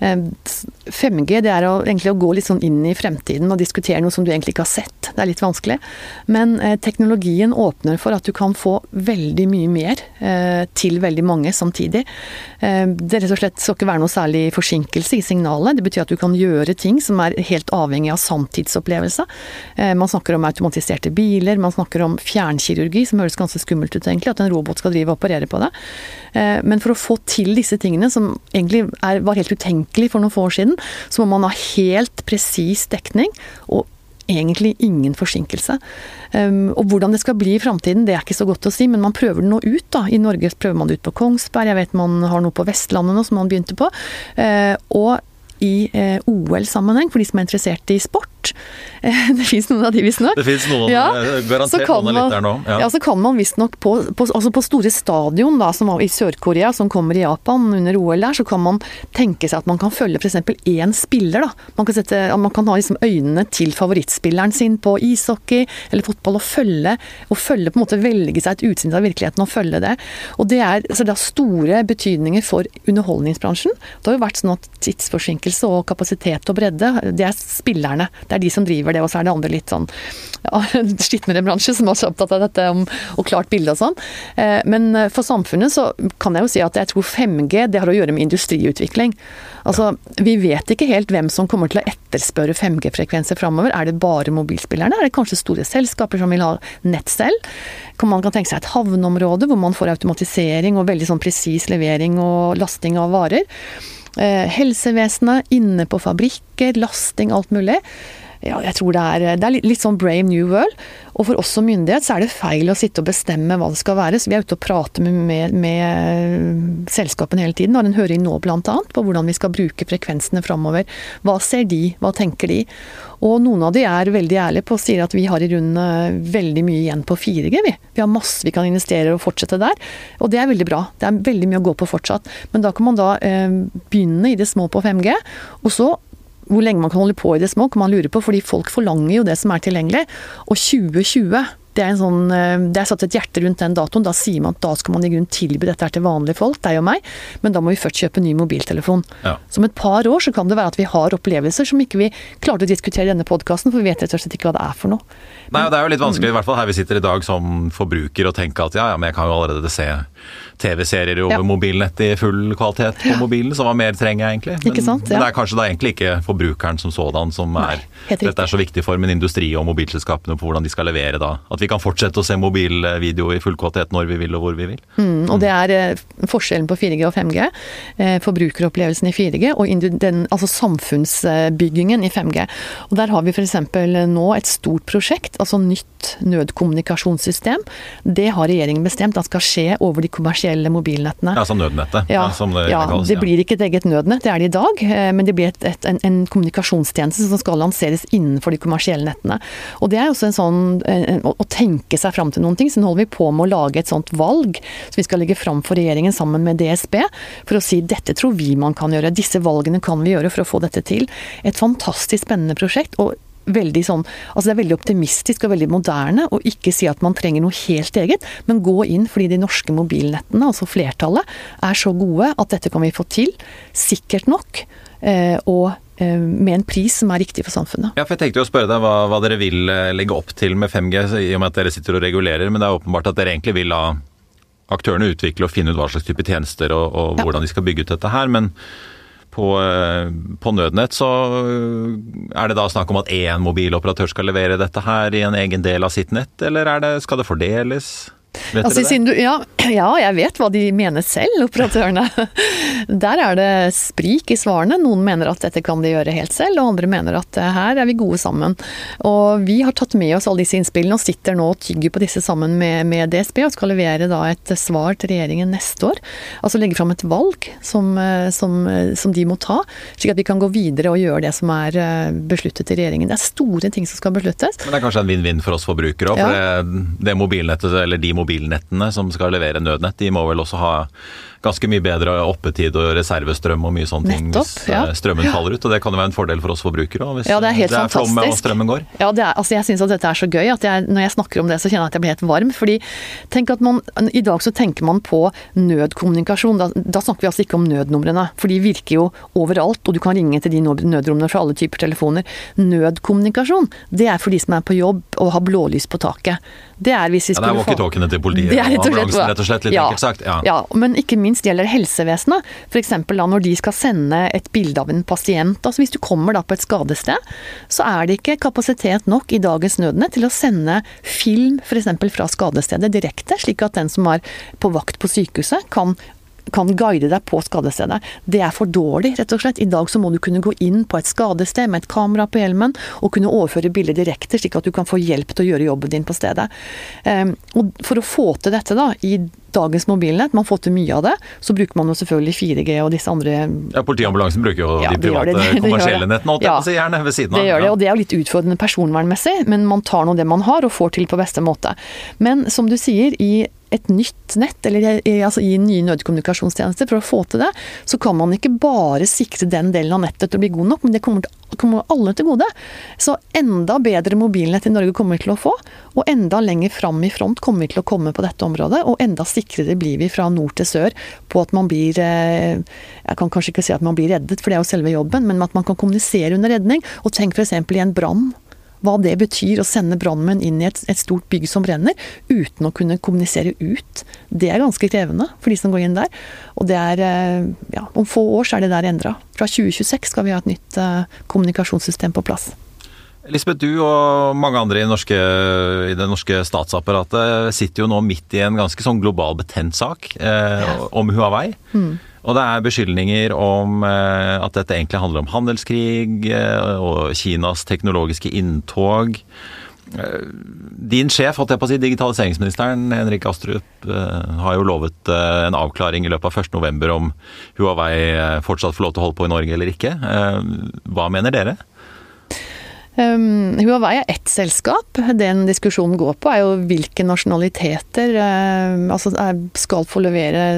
B: fem G det er å, egentlig å gå litt sånn inn i fremtiden og diskutere noe som du egentlig ikke har sett. Det er litt vanskelig. Men eh, teknologien åpner for at du kan få veldig mye mer eh, til veldig mange samtidig. Eh, det rett og slett skal ikke være noe særlig forsinkelse i signalet. Det betyr at du kan gjøre ting som er helt avhengig av sanntidsopplevelse. Eh, man snakker om automatiserte biler, man snakker om fjernkirurgi, som høres ganske skummelt ut egentlig, at en robot skal drive og operere på det. Eh, men for å få til disse tingene, som egentlig er, var helt utenkelig for noen få år siden, så må man ha helt presis dekning, og egentlig ingen forsinkelse. Um, og hvordan det skal bli i fremtiden, det er ikke så godt å si, men man prøver det nå ut da. I Norge prøver man det ut på Kongsberg, jeg vet man har noe på Vestlandet nå som man begynte på, uh, og i eh, O L-sammenheng, for de som er interessert i sport. Det finnes noen av de visst nok.
A: Det finnes noen, ja, garantert noen av litt der nå. Ja.
B: Ja, så kan man visst nok på, på, altså på store stadion da, som var i Sør-Korea, som kommer i Japan under O L der, så kan man tenke seg at man kan følge for eksempel en spiller da. Man kan, sette, man kan ha liksom øynene til favorittspilleren sin på ishockey eller fotball og følge, og følge på en måte velge seg et utsnitt av virkeligheten og følge det. Og det er, så det har store betydninger for underholdningsbransjen. Det har jo vært sånn at tidsforsinkelse og kapasitet og bredde, det er spillerne. Det er de som driver det, og så er det andre litt sånn ja, skitnere bransje som er så opptatt av dette om, og klart bilde og sånn. Men for samfunnet så kan jeg jo si at jeg tror fem G, det har å gjøre med industriutvikling. Altså, vi vet ikke helt hvem som kommer til å etterspørre fem G-frekvenser fremover. Er det bare mobilspillerne? Er det kanskje store selskaper som vil ha nett selv? Man kan tenke seg et havneområde hvor man får automatisering og veldig sånn presis levering og lasting av varer. Helsevesenet, inne på fabrikker, lasting, alt mulig. Ja, jeg tror det er, det er litt, litt sånn Brave New World, og for oss som myndighet så er det feil å sitte og bestemme hva det skal være, så vi er ute og prater med, med, med selskapene hele tiden, har en høring nå blant annet på hvordan vi skal bruke frekvensene fremover. Hva ser de? Hva tenker de? Og noen av de er veldig ærlige på å si at vi har i grunnen veldig mye igjen på fire G, vi. Vi har masse vi kan investere og fortsette der, og det er veldig bra. Det er veldig mye å gå på fortsatt, men da kan man da eh, begynne i det små på fem G, og så hvor lenge man kan holde på i det små, kan man lure på, fordi folk forlanger jo det som er tilgjengelig. Og tjue tjue, det er en sånn, det er satt et hjerte rundt den datoen, da sier man at da skal man i grunn tilby dette her til vanlige folk, deg og meg, men da må vi først kjøpe ny mobiltelefon. Ja. Så om et par år så kan det være at vi har opplevelser som ikke vi klarte å diskutere i denne podcasten, for vi vet rett og slett ikke hva det er for noe.
A: Nei, og det er jo litt vanskelig, i hvert fall her vi sitter i dag som forbruker og tenker at ja, ja, men jeg kan jo allerede se T V-serier over ja. mobilnett i full kvalitet på ja. mobilen, så hva mer trenger jeg egentlig? Men,
B: ikke sant? Ja.
A: men det er kanskje da egentlig ikke forbrukeren som sådan som er, Nei, dette er så viktig for min industri og mobilselskapene på hvordan de skal levere da, at vi kan fortsette å se mobilvideo i full kvalitet når vi vil og hvor vi vil.
B: Mm, og det er eh, forskjellen på fire G og fem G, eh, forbrukeropplevelsen i fire G og den, altså samfunnsbyggingen i fem G. Og der har vi for eksempel nå et stort prosjekt, altså nytt nødkommunikasjonssystem. Det har regjeringen bestemt at skal skje over de kommersielle mobilnettene.
A: Ja, som nødnettet.
B: Ja,
A: ja, som det,
B: ja,
A: kalles,
B: det blir ikke et eget nødnett, det er det i dag, men det blir et, et, en, en kommunikasjonstjeneste som skal lanseres innenfor de kommersielle nettene. Og det er også en sånn, en, å, å tenke seg frem til noen ting, så nå holder vi på med å lage et sånt valg, som vi skal legge frem for regjeringen sammen med D S B, for å si dette tror vi man kan gjøre, disse valgene kan vi gjøre for å få dette til. Et fantastisk spennende prosjekt, og veldig sånn, altså det er veldig optimistisk og veldig moderne, og ikke si at man trenger noe helt eget, men gå inn fordi de norske mobilnettene, altså flertallet, er så gode at dette kan vi få til, sikkert nok, eh, og eh, med en pris som er riktig for samfunnet.
A: Ja, for jeg tenkte jo å spørre deg hva, hva dere vil legge opp til med fem G, i og med at dere sitter og regulerer, men det er åpenbart at dere egentlig vil la aktørene utvikle og finne ut hva slags type tjenester og, og ja. hvordan de skal bygge ut dette her, men På, på nødnett så er det da snakk om at én mobiloperatør skal levere dette her i en egen del av sitt nett, eller er det, skal det fordeles? Vet
B: altså,
A: dere det?
B: Du, ja, ja, jeg vet hva de mener selv, operatørene. Der er det sprik i svarene. Noen mener at dette kan de gjøre helt selv, og andre mener at her er vi gode sammen. Og vi har tatt med oss alle disse innspillene og sitter nå og tygger på disse sammen med, med D S B og skal levere da et svar til regjeringen neste år. Altså legge fram et valg som, som, som de må ta, slik at vi kan gå videre og gjøre det som er besluttet i regjeringen. Det er store ting som skal besluttes.
A: Men det er kanskje en vinn-vinn for oss forbrukere også, for ja. det, det mobilnettet, eller de mobilnettene som skal levere nødnett, de må vel også ha ganske mye bedre oppetid og reservestrøm og mye sånne ting
B: Nettopp,
A: hvis ja. strømmen faller ut, og det kan jo være en fordel for oss forbrukere hvis
B: ja, det er helt
A: det er flom og strømmen går.
B: Ja, det er, altså jeg synes at dette er så gøy at jeg, når jeg snakker om det så kjenner jeg at jeg blir helt varm, fordi tenk at man, i dag så tenker man på nødkommunikasjon, da, da snakker vi altså ikke om nødnumrene, for de virker jo overalt, og du kan ringe til de nødrommene fra alle typer telefoner. Nødkommunikasjon, det er for de som er på jobb og har blålys på taket. Det er hvis vi skulle
A: få... Ja, det er walkie-talkiene til politiet og ambulansen, rett og slett, litt
B: ja,
A: enkelt sagt. Ja.
B: ja, men ikke minst gjelder helsevesenet. For eksempel da når de skal sende et bilde av en pasient, altså hvis du kommer da på et skadested, så er det ikke kapasitet nok i dagens nødnett til å sende film for eksempel fra skadestedet direkte, slik at den som er på vakt på sykehuset kan kan guide deg på skadestedet. Det er for dårlig, rett og slett. I dag så må du kunne gå inn på et skadested med et kamera på hjelmen og kunne overføre bildet direkte, slik at du kan få hjelp til å gjøre jobben din på stedet. Um, og for å få til dette da, i dagens mobilnett, man får til mye av det, så bruker man jo selvfølgelig fire G og disse andre...
A: Ja, politiambulansen bruker jo ja, de private det, det, det kommersielle nettene, ja, så gjerne ved siden av.
B: Det gjør det, og det er jo litt utfordrende personvernmessig, men man tar nå det man har og får til på beste måte. Men som du sier, i et nytt nett, eller i, altså i nye nødkommunikasjonstjenester, for å få til det, så kan man ikke bare sikre den delen av nettet til å bli god nok, men det kommer, kommer alle til gode. Så enda bedre mobilnett i Norge kommer vi til å få, og enda lenger fram i front kommer vi til å komme på dette området, og enda sikrere blir vi fra nord til sør på at man blir, jeg kan kanskje ikke si at man blir reddet, for det er jo selve jobben, men at man kan kommunisere under redning, og tenk for eksempel i en brann, hva det betyr å sende brannmenn inn i et, et stort bygg som brenner, uten å kunne kommunisere ut. Det er ganske krevende for de som går inn der. Og det er, ja, om få år så er det der endret. Fra tjue tjueseks skal vi ha et nytt uh, kommunikasjonssystem på plass.
A: Lisbeth, du og mange andre i, norske, i det norske statsapparatet sitter jo nå midt i en ganske sånn global betent sak eh, om Huawei. Mm. Og det er beskyldninger om eh, at dette egentlig handler om handelskrig eh, og Kinas teknologiske inntog. Eh, din sjef, holdt jeg på å si, digitaliseringsministeren Henrik Astrup, eh, har jo lovet eh, en avklaring i løpet av første november om Huawei eh, fortsatt får lov til å holde på i Norge eller ikke. Eh, hva mener dere?
B: Um, Huawei er ett selskap. Den diskusjonen går på er jo hvilke nasjonaliteter uh, altså, skal få levere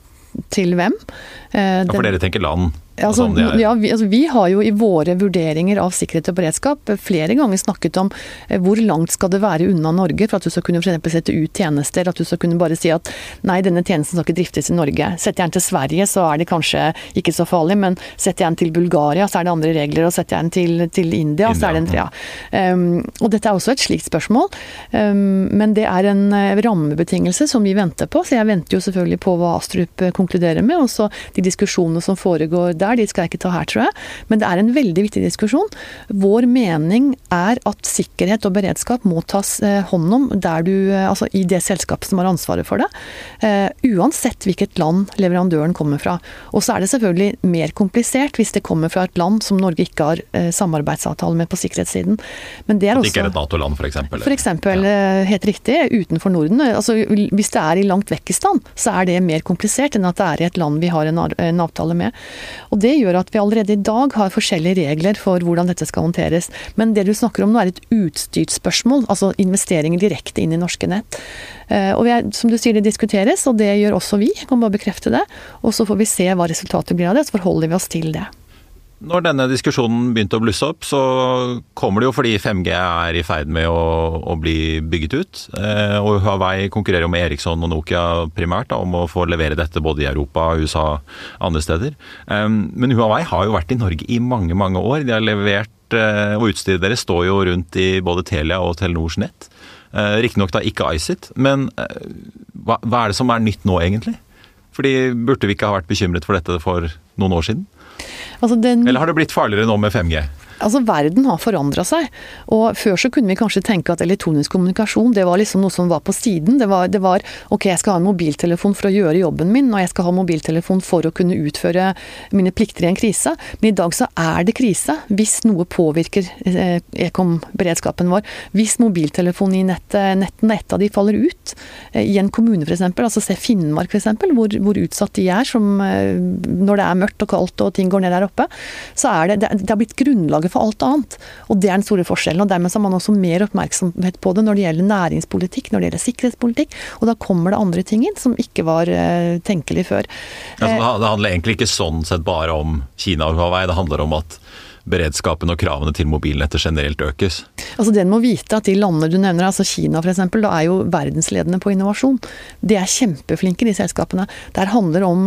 B: til hvem. Uh,
A: ja, for dere tenker land?
B: Altså, ja, vi, altså, vi har jo i våre vurderinger av sikkerhet og beredskap flere ganger snakket om eh, hvor langt skal det være unna Norge for at du skal kunne for eksempel sette ut tjenester, at du skal kunne bare si at nei, denne tjenesten skal ikke driftes i Norge. Setter jeg den til Sverige så er det kanskje ikke så farlig, men setter jeg den til Bulgaria så er det andre regler, og setter jeg den til, til India, India så er det en ja. Um, og dette er også et slikt spørsmål, um, men det er en uh, rammebetingelse som vi venter på, så jeg venter jo selvfølgelig på hva Astrup konkluderer med, og så de diskusjonene som foregår der, de skal jeg ikke ta her, tror jeg. Men det er en veldig viktig diskusjon. Vår mening er at sikkerhet og beredskap må tas eh, hånd om der du, eh, altså i det selskapet som har ansvaret for det. Eh, uansett hvilket land leverandøren kommer fra. Og så er det selvfølgelig mer komplisert hvis det kommer fra et land som Norge ikke har eh, samarbeidsavtale med på sikkerhetssiden. Men det er
A: at det
B: også...
A: ikke er et NATO-land, for eksempel.
B: For eksempel, ja. Helt riktig, utenfor Norden. Altså, hvis det er i langt Vekkistan, så er det mer komplisert enn at det er i et land vi har en, en avtale med. Og det gjør at vi allerede i dag har forskjellige regler for hvordan dette skal håndteres. Men det du snakker om nå er et utstyrsspørsmål, altså investeringer direkte inn i norske nett. Og vi er, som du sier, det diskuteres, og det gjør også vi. Jeg kan bare bekrefte det. Og så får vi se hva resultatet blir av det, så forholder vi oss til det.
A: Når denne diskusjonen begynte å blusse opp, så kommer det jo fordi fem G er i ferd med å, å bli bygget ut. Eh, og Huawei konkurrerer jo med Ericsson og Nokia primært da, om å få levere dette både i Europa, U S A og andre steder. Eh, men Huawei har jo vært i Norge i mange, mange år. De har levert, eh, og utstyret deres står jo rundt i både Telia og Telenors nett. Eh, Riktignok da ikke ICET, men eh, hva, hva er det som er nytt nå egentlig? Fordi burde vi ikke ha vært bekymret for dette for noen år siden?
B: Altså den,
A: Eller har det blitt farligere nå med fem G?
B: Altså verden har forandret seg, og før så kunne vi kanskje tenke at elektronisk kommunikasjon, det var liksom noe som var på siden. Det var, det var ok, jeg skal ha en mobiltelefon for å gjøre jobben min, og jeg skal ha mobiltelefon for å kunne utføre mine plikter i en krise. Men i dag så er det krise hvis noe påvirker eh, ekom-beredskapen vår. Hvis mobiltelefonen i nettet, netten, ett av de faller ut, eh, i en kommune for eksempel, altså se Finnmark for eksempel, hvor, hvor utsatt de er, som, eh, når det er mørkt og kaldt og ting går ned der oppe, så er det, det, det har blitt grunnlaget for alt annet. Og det er den store forskjellen, og dermed så har man også mer oppmerksomhet på det når det gjelder næringspolitikk, når det gjelder sikkerhetspolitikk, og da kommer det andre ting inn som ikke var uh, tenkelig før.
A: Altså, det handler egentlig ikke sånn sett bare om Kina og Huawei, det handler om at beredskapen og kravene til mobilnettet generelt økes.
B: Altså den må vite at de landene du nevner, altså Kina for eksempel, da er jo verdensledende på innovasjon. De er kjempeflinke, de selskapene. Det handler om,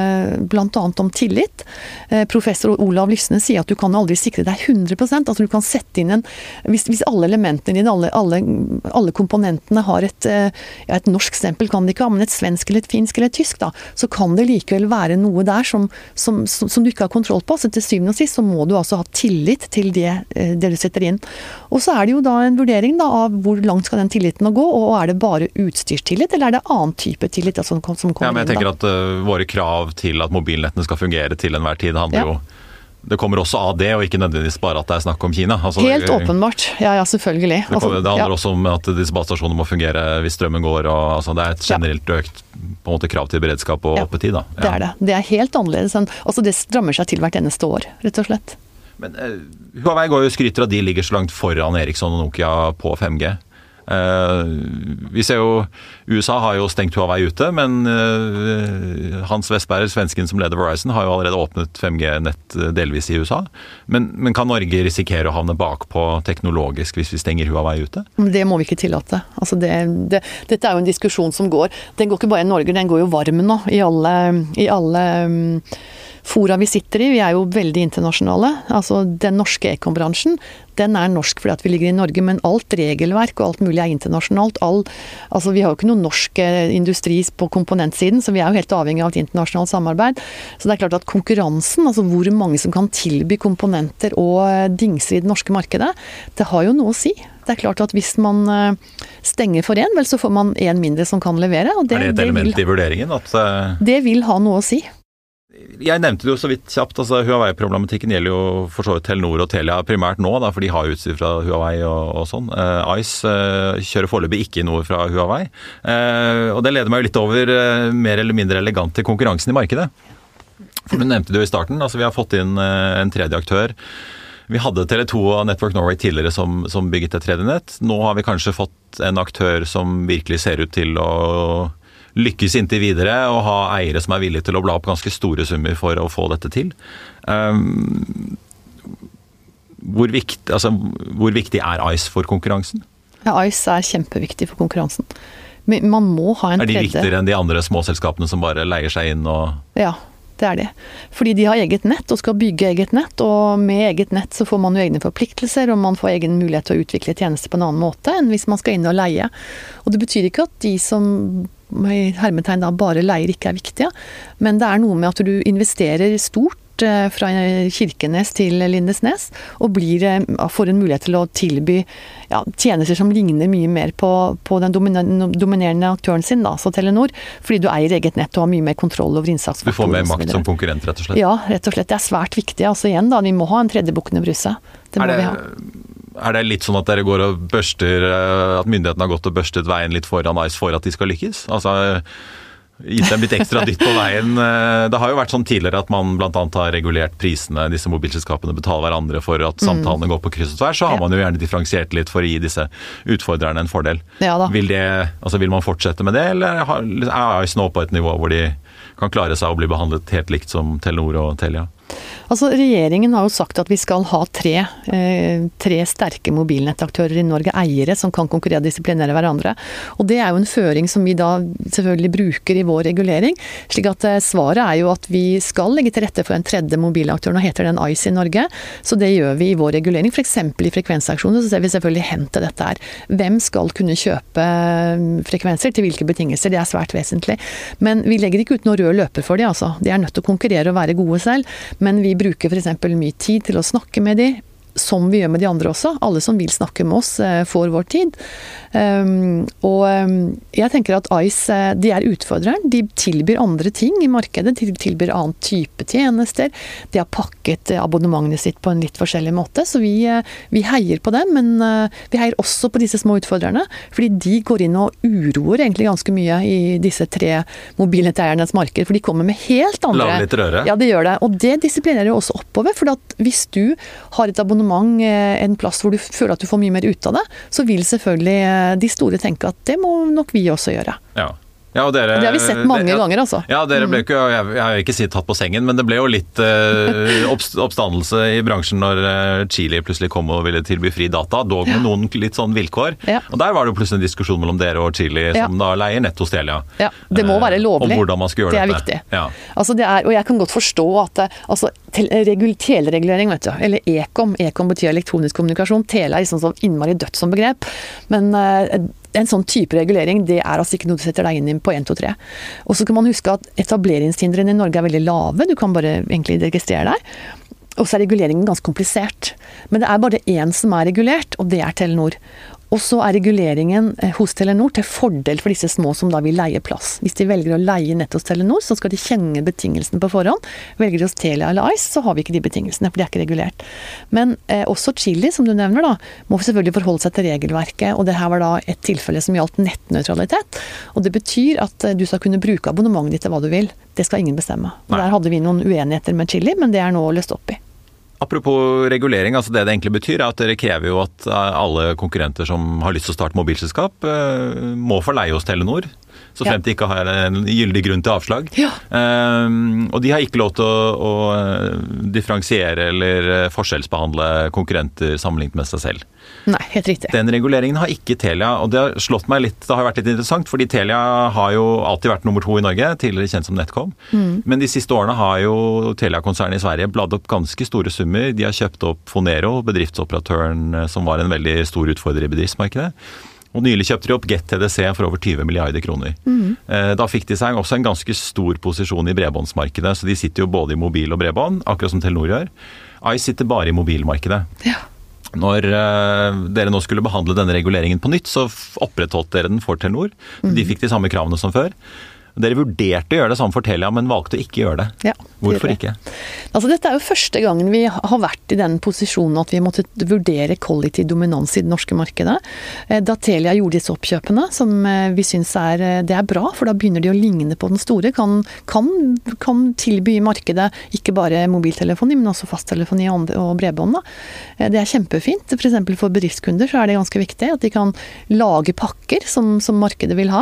B: blant annet om tillit. Professor Olav Lysne sier at du kan aldri sikre deg hundre prosent, altså du kan sette inn en, hvis, hvis alle elementene dine, alle, alle, alle komponentene har et, ja, et norsk stempel kan de ikke ha, men et svensk eller et finsk eller et tysk da, så kan det likevel være noe der som, som, som, som du ikke har kontroll på, så til syvende og sist så må du altså ha ha tillit til det, det du setter inn. Og så er det jo da en vurdering da, av hvor langt skal den tilliten gå, og er det bare utstyrstillit, eller er det annen type tillit da, som, som kommer inn?
A: Ja, men jeg tenker
B: da?
A: at uh, våre krav til at mobilnettene skal fungere til enhver tid handler
B: Ja.
A: jo det kommer også av det, og ikke nødvendigvis bare at det er snakk om Kina. Altså,
B: Helt åpenbart. Ja, ja, selvfølgelig.
A: Det, kommer, det handler
B: ja.
A: også om at disse basestasjonene må fungere hvis strømmen går, og altså, det er et generelt økt på en måte, krav til beredskap og
B: Ja,
A: oppetid. Da. Ja.
B: Det er det. Det er helt annerledes enn, altså det strammer seg til hvert eneste år, rett og slett.
A: Men uh, Huawei går jo skryter at de ligger så langt foran Ericsson og Nokia på fem G. Uh, vi ser jo U S A har jo stengt Huawei ute, men uh, Hans Westberg, svensken som leder Verizon, har jo allerede åpnet fem G-nett delvis i U S A. Men, men kan Norge risikere å havne bakpå teknologisk hvis vi stenger Huawei ute?
B: Det må vi ikke tillate. Altså det, det, dette er jo en diskusjon som går. Den går ikke bare i Norge, den går jo varm nå i alle, i alle um, fora vi sitter i. Vi er jo veldig internasjonale. Altså den norske ekombransjen, den er norsk fordi at vi ligger i Norge, men alt regelverk og alt mulig er internasjonalt. All, altså vi har jo ikke noen norsk industri på komponentsiden, så vi er jo helt avhengig av et internasjonalt samarbeid. Så det er klart at konkurransen, altså hvor mange som kan tilby komponenter og dingser i det norske markedet, det har jo noe å si. Det er klart at hvis man stenger for en, vel så får man en mindre som kan levere. Og det,
A: er det et
B: det
A: element
B: vil,
A: i vurderingen? At, uh...
B: det vil ha noe å si.
A: Jeg nevnte det jo så vidt kjapt, altså Huawei-problematikken gjelder jo for så vidt Telenor og Telia primært nå, da, for de har utstyr fra Huawei og, og sånn. Uh, Ice uh, kjører foreløpig ikke noe fra Huawei, uh, og det leder meg jo litt over uh, mer eller mindre elegant til konkurransen i markedet. For du nevnte det jo i starten, altså vi har fått inn uh, en tredje aktør. Vi hadde Tele to og Network Norway tidligere som, som bygget et tredje nett. Nå har vi kanskje fått en aktør som virkelig ser ut til å lykkes inntil videre og ha eiere som er villige til å bla opp ganske store summer for å få dette til. Um, hvor, viktig, altså, hvor viktig er Ice for konkurransen?
B: Ja, Ice er kjempeviktig for konkurransen. Men man må ha en
A: tredje. Er de
B: tredje.
A: viktigere enn de andre småselskapene som bare leier seg inn og...
B: Ja, det er det. Fordi de har eget nett og skal bygge eget nett, og med eget nett så får man jo egne forpliktelser, og man får egen mulighet til å utvikle tjenester på en annen måte enn hvis man skal inn og leie. Og det betyr ikke at de som i hermetegn da bare leier ikke er viktige, men det er noe med at du investerer stort fra Kirkenes til Lindesnes, og blir, får en mulighet til å tilby ja, tjenester som ligner mye mer på, på den dominerende aktøren sin, da, så Telenor, fordi du eier eget nett og har mye mer kontroll over innsatsfaktorer.
A: Du får mer makt som konkurrent, rett og slett?
B: Ja, rett og slett. Det er svært viktig. Altså igjen da, vi må ha en tredje bukken i brysset. Det må
A: er det,
B: vi ha.
A: Er det litt sånn at dere går og børster, at myndighetene har gått og børstet veien litt foran Ice for at de skal lykkes? Altså... gitt dem litt ekstra dytt på veien. Det har jo vært sånn tidligere at man blant annet har regulert prisene, disse mobilselskapene betaler hverandre for at samtalene mm. går på kryss og tvers, så har man jo gjerne differensiert litt for å gi disse utfordrerne en fordel.
B: Ja,
A: vil, det, altså vil man fortsette med det, eller er Ice nå på et nivå hvor de kan klare seg å bli behandlet helt likt som Telenor og Telia?
B: Altså, regjeringen har jo sagt at vi skal ha tre, eh, tre sterke mobilnettaktører i Norge, eiere som kan konkurrere og disiplinere hverandre. Og det er jo en føring som vi da selvfølgelig bruker i vår regulering. Slik at eh, svaret er jo at vi skal legge til rette for en tredje mobilaktør. Nå heter den Ice i Norge, så det gjør vi i vår regulering. For eksempel i frekvensaksjoner så ser vi selvfølgelig hen til dette her. Hvem skal kunne kjøpe frekvenser til hvilke betingelser? Det er svært vesentlig. Men vi legger ikke ut noe rød løper for de, altså. De er nødt til å konkurrere og være gode selv. Men vi bruker for eksempel mye tid til å snakke med de, som vi gjør med de andre også. Alle som vil snakke med oss får vår tid. Um, og um, jeg tenker at Ice, de er utfordreren. De tilbyr andre ting i markedet. De tilbyr annen type tjenester. De har pakket abonnementet sitt på en litt forskjellig måte. Så vi, vi heier på dem, men uh, vi heier også på disse små utfordrerne. Fordi de går inn og uroer egentlig ganske mye i disse tre mobilnetteiernes marked. For de kommer med helt andre...
A: Lager litt røre.
B: Ja, det gjør det. Og det disiplinerer jo også oppover. For at hvis du har et abonnement en plass hvor du føler at du får mye mer ut av det, så vil selvfølgelig de store tenke at det må nok vi også gjøre.
A: Ja. Ja, og dere,
B: det har vi sett mange
A: det,
B: ganger, altså.
A: Ja, dere ble ikke, jeg, jeg har ikke si tatt på sengen, men det ble jo litt eh, oppstandelse i bransjen når eh, Chili plutselig kom og ville tilby fri data, dog med ja. noen litt sånn vilkår. Ja. Og der var det jo plutselig en diskusjon mellom dere og Chili, som ja. da leier nett hos Telia.
B: Ja, det må være lovlig.
A: Om hvordan man skal gjøre
B: det er
A: dette.
B: Viktig.
A: Ja.
B: Altså det er, og jeg kan godt forstå at altså, teleregulering, vet du, eller ekom, ekom betyr elektronisk kommunikasjon, tele er liksom så innmari dødt som begrep, men eh, en sånn type regulering, det er altså ikke noe du setter deg inn i på en, to, tre. Og så kan man huske at etableringshindrene i Norge er veldig lave, du kan bare egentlig registrere deg. Og så er reguleringen ganske komplisert. Men det er bare én som er regulert, og det er Telenor. Og så er reguleringen hos Telenor til fordel for disse små som da vil leie plass. Hvis de velger å leie nett hos Telenor, så skal de kjenne betingelsene på forhånd. Velger de hos Telia eller Ice, så har vi ikke de betingelsene, for de er ikke regulert. Men eh, også Chili, som du nevner da, må selvfølgelig forholde seg til regelverket, og det her var da et tilfelle som gjaldt nettneutralitet. Og det betyr at du skal kunne bruke abonnementet ditt til hva du vil. Det skal ingen bestemme. Og der hadde vi noen uenigheter med Chili, men det er nå løst opp i.
A: Apropos regulering, altså det det egentlig betyr er at dere krever jo at alle konkurrenter som har lyst til å starte mobilselskap må få leie hos Telenor, så fremt de ikke har en gyldig grunn til avslag.
B: Ja.
A: Um, og de har ikke lov til å, å differensiere eller forskjellsbehandle konkurrenter sammenlignet med seg selv.
B: Nei, helt riktig.
A: Den reguleringen har ikke Telia, og det har slått meg litt, det har vært litt interessant, fordi Telia har jo alltid vært nummer to i Norge, tidligere kjent som NetCom, mm. men de siste årene har jo Telia-konsernet i Sverige bladd opp ganske store summer. De har kjøpt opp Fonero, bedriftsoperatøren som var en veldig stor utfordrer i bedriftsmarkedet. Og nylig kjøpte de opp Get T D C for over tyve milliarder kroner. Mm. Da fikk de seg også en ganske stor posisjon i bredbåndsmarkedet, så de sitter jo både i mobil og bredbånd, akkurat som Telenor gjør. Ice sitter bare i mobilmarkedet.
B: Ja.
A: Når uh, dere nå skulle behandle denne reguleringen på nytt, så opprettholdt dere den for Telenor. Mm. De fikk de samme kravene som før. Dere vurderte å gjøre det samme for Telia, men valgte å ikke gjøre det.
B: Ja,
A: Hvorfor ikke?
B: Altså, dette er jo første gangen vi har vært i den posisjonen at vi måtte vurdere kollektiv dominans i det norske markedet. Da Telia gjorde disse oppkjøpene, som vi synes er, det er bra, for da begynner de å ligne på den store, kan, kan, kan tilby i markedet ikke bare mobiltelefoni, men også fasttelefoni og bredbånd. Det er kjempefint. For eksempel for bedriftskunder så er det ganske viktig at de kan lage pakker som, som markedet vil ha.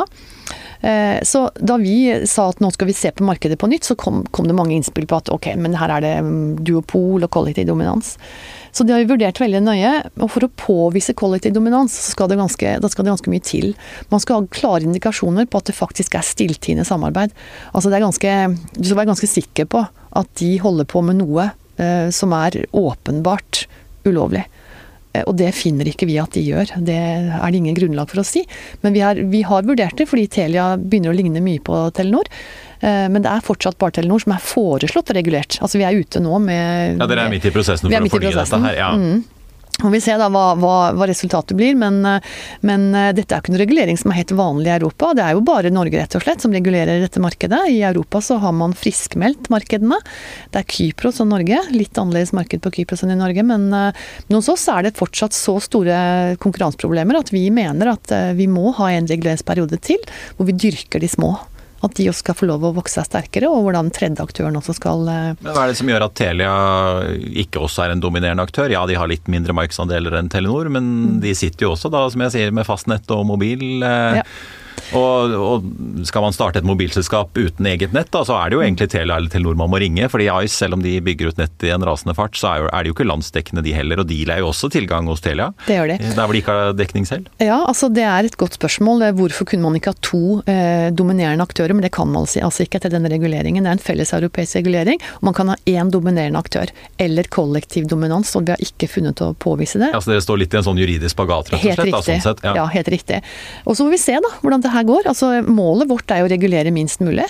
B: Så da vi sa at nå skal vi se på markedet på nytt, så kom, kom det mange innspill på at ok, men her er det duopol og kollektiv dominans. Så det har vi vurdert veldig nøye, og for å påvise kollektiv dominans, så skal det ganske, da skal det ganske mye til. Man skal ha klare indikasjoner på at det faktisk er stilltiende samarbeid. Altså det er ganske, du skal være ganske sikker på at de holder på med noe eh, som er åpenbart ulovlig. Og det finner ikke vi at de gjør. Det er det ingen grunnlag for å si. Men vi har, vi har vurdert det, fordi Telia begynner å ligne mye på Telenor. Men det er fortsatt bare Telenor som er foreslått og regulert. Altså vi er ute nå med...
A: Ja, dere er midt i prosessen for å fornye dette her, ja.
B: Mm. Og vi ser da hva, hva, hva resultatet blir, men, men dette er ikke en regulering som er helt vanlig i Europa. Det er jo bare Norge rett og slett som regulerer dette markedet. I Europa så har man friskmeldt markedene. Det er Kypros og Norge, litt annerledes marked på Kypros enn i Norge, men, men hos oss er det fortsatt så store konkurranseproblemer at vi mener at vi må ha en reguleringsperiode til, hvor vi dyrker de små. At de også skal få lov å vokse seg sterkere, og hvordan tredje aktøren også skal...
A: Men hva er det som gjør at Telia ikke også er en dominerende aktør? Ja, de har litt mindre markedsandeler enn Telenor, men mm. de sitter jo også da, som jeg sier, med fastnett og mobil. Ja. Og, og skal man starte et mobilselskap uten eget nett, da, så er det jo egentlig Telia eller Telenor man må ringe, fordi Ice, selv om de bygger ut nett i en rasende fart, så er, jo, er det jo ikke landsdekkende de heller, og de er jo også tilgang hos Telia.
B: Det gjør de.
A: Der hvor de ikke har dekning selv.
B: Ja, altså det er et godt spørsmål. Hvorfor kunne man ikke ha to eh, dominerende aktører, men det kan man altså ikke etter denne reguleringen. Det er en felles europeisk regulering, og man kan ha én dominerende aktør, eller kollektiv dominans, og vi har ikke funnet å påvise det.
A: Ja, så dere står litt i en sånn juridisk spagat, rett og slett?
B: Helt riktig.
A: Da, sånn sett, ja.
B: Ja, helt riktig. Og så får vi se da, hvordan det her går. Altså, målet vårt er å regulere minst mulig.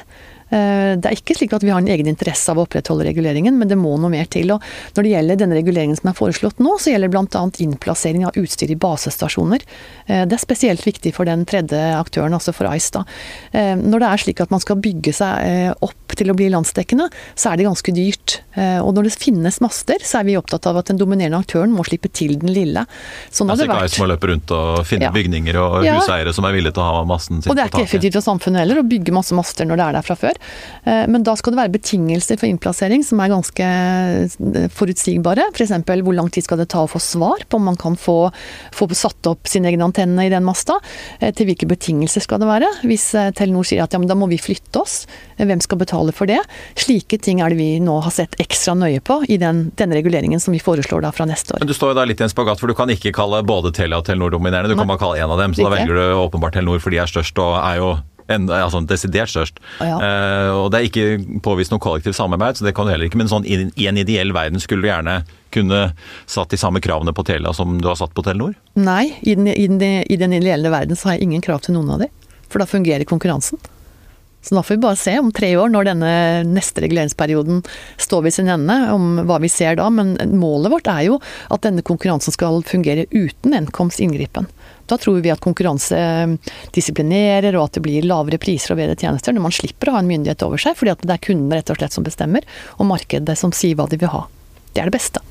B: Det er ikke slik at vi har en egen interesse av å opprettholde reguleringen, men det må noe mer til. Og når det gjelder denne reguleringen som er foreslått nå, så gjelder det blant annet innplassering av utstyr i basestasjoner. Det er spesielt viktig for den tredje aktøren, altså for Ice da. Når det er slik at man skal bygge seg opp til å bli landsdekkende, så er det ganske dyrt. Og når det finnes master, så er vi opptatt av at den dominerende aktøren må slippe til den lille. Sånn har det vært.
A: Altså ikke Ice må løpe rundt og finne ja. bygninger og ja. huseiere som er villige til å ha massen sin på taket.
B: Og det er ikke effektivt for samfunnet heller å bygge masse master når det er der fra før. Men da skal det være betingelser for innplassering som er ganske forutsigbare. For eksempel, hvor lang tid skal det ta å få svar på om man kan få, få satt opp sin egen antenne i den masta? Til hvilke betingelser skal det være? Hvis Telenor sier at ja, men da må vi flytte oss, hvem skal betale for det? Slike ting er det vi nå har sett ekstra nøye på i den, denne reguleringen som vi foreslår da fra neste år.
A: Men du står jo da litt i en spagat, for du kan ikke kalle både Telia og Telenor dominerende, du kan bare kalle en av dem, så da velger du åpenbart Telenor fordi de er størst og er jo En, altså desidert størst.
B: Ja.
A: Uh, og det er ikke påvist noe kollektivt samarbeid, så det kan du heller ikke. Men sånn, i, i en ideell verden skulle du gjerne kunne satt de samme kravene på Telia som du har satt på Telenor?
B: Nei, i den, i den, i den ideelle verden så har jeg ingen krav til noen av de. For da fungerer konkurransen. Så da får vi bare se om tre år, når denne neste reguleringsperioden står ved sin ende, om hva vi ser da. Men målet vårt er jo at denne konkurransen skal fungere uten Nkoms inngripen. Da tror vi at konkurranse disiplinerer, og at det blir lavere priser og bedre tjenester når man slipper å ha en myndighet over seg, fordi at det er kundene rett og slett som bestemmer, og markedet som sier hva de vil ha. Det er det beste.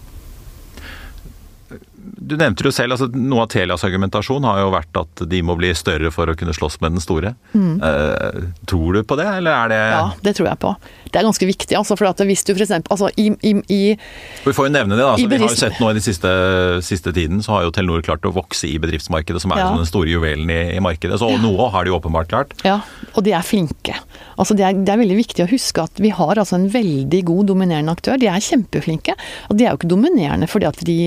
A: Du nevnte jo selv, altså noe av Telias argumentasjon har jo vært at de må bli større for å kunne slåss med den store. Mm. Eh, tror du på det, eller er det...
B: Ja, det tror jeg på. Det er ganske viktig, altså, for at hvis du for eksempel, altså i... i, i
A: vi får jo nevne det da, altså, vi har jo sett nå i den siste, siste tiden, så har jo Telenor klart å vokse i bedriftsmarkedet, som er ja. Den store juvelen i, i markedet, så ja. Noe har de åpenbart klart.
B: Ja, og de er flinke. Altså det er, det er veldig viktig å huske at vi har altså en veldig god dominerende aktør, de er kjempeflinke, og de er jo ikke dominerende fordi at de...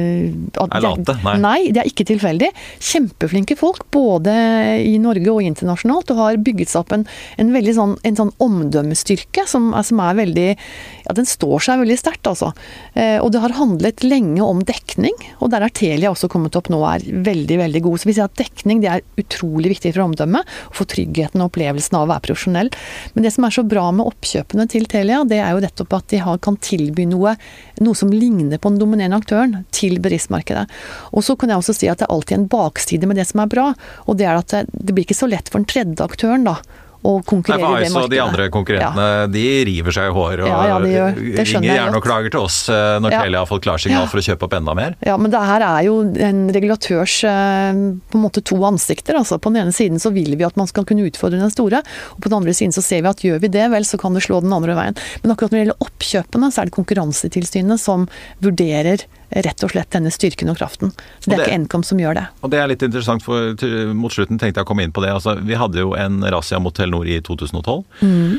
A: Er late? Nei.
B: Nei, det er ikke tilfeldig. Kjempeflinke folk, både i Norge og internasjonalt, og har bygget seg opp en, en veldig sånn, en sånn omdømmestyrke som, som er veldig, ja, den står seg veldig sterkt, altså. Eh, og det har handlet lenge om dekning, og der er Telia også kommet opp nå, er veldig, veldig god. Så vi sier at dekning, det er utrolig viktig for omdømme, og for tryggheten og opplevelsen av å være profesjonell. Men det som er så bra med oppkjøpene til Telia, det er jo nettopp at de har, kan tilby noe, noe som ligner på den dominerende aktøren til bedriftsmarkedet. Og så kan jeg også si at det er alltid en bakside med det som er bra, og det er at det, det blir ikke så lett for den tredje aktøren da, å konkurrere i det markedet.
A: Og de andre konkurrentene, ja. De river seg i hår og
B: ja, ja, de gjør, det
A: ringer gjerne og klager til oss når
B: ja.
A: Telia har fått klarsignal ja. For å kjøpe opp enda mer.
B: Ja, men det her er jo en regulatørs på en måte to ansikter. Altså. På den ene siden så vil vi at man skal kunne utfordre den store, og på den andre siden så ser vi at gjør vi det, vel, så kan det slå den andre veien. Men akkurat når det gjelder oppkjøpene, så er det Konkurransetilsynet som vurderer rett og slett denne styrken og kraften. Så det er det, ikke Nkom som gjør det.
A: Og det er litt interessant, for til, mot slutten tenkte jeg å komme inn på det. Altså, vi hadde jo en razzia mot Telenor i to tusen og tolv. Mm.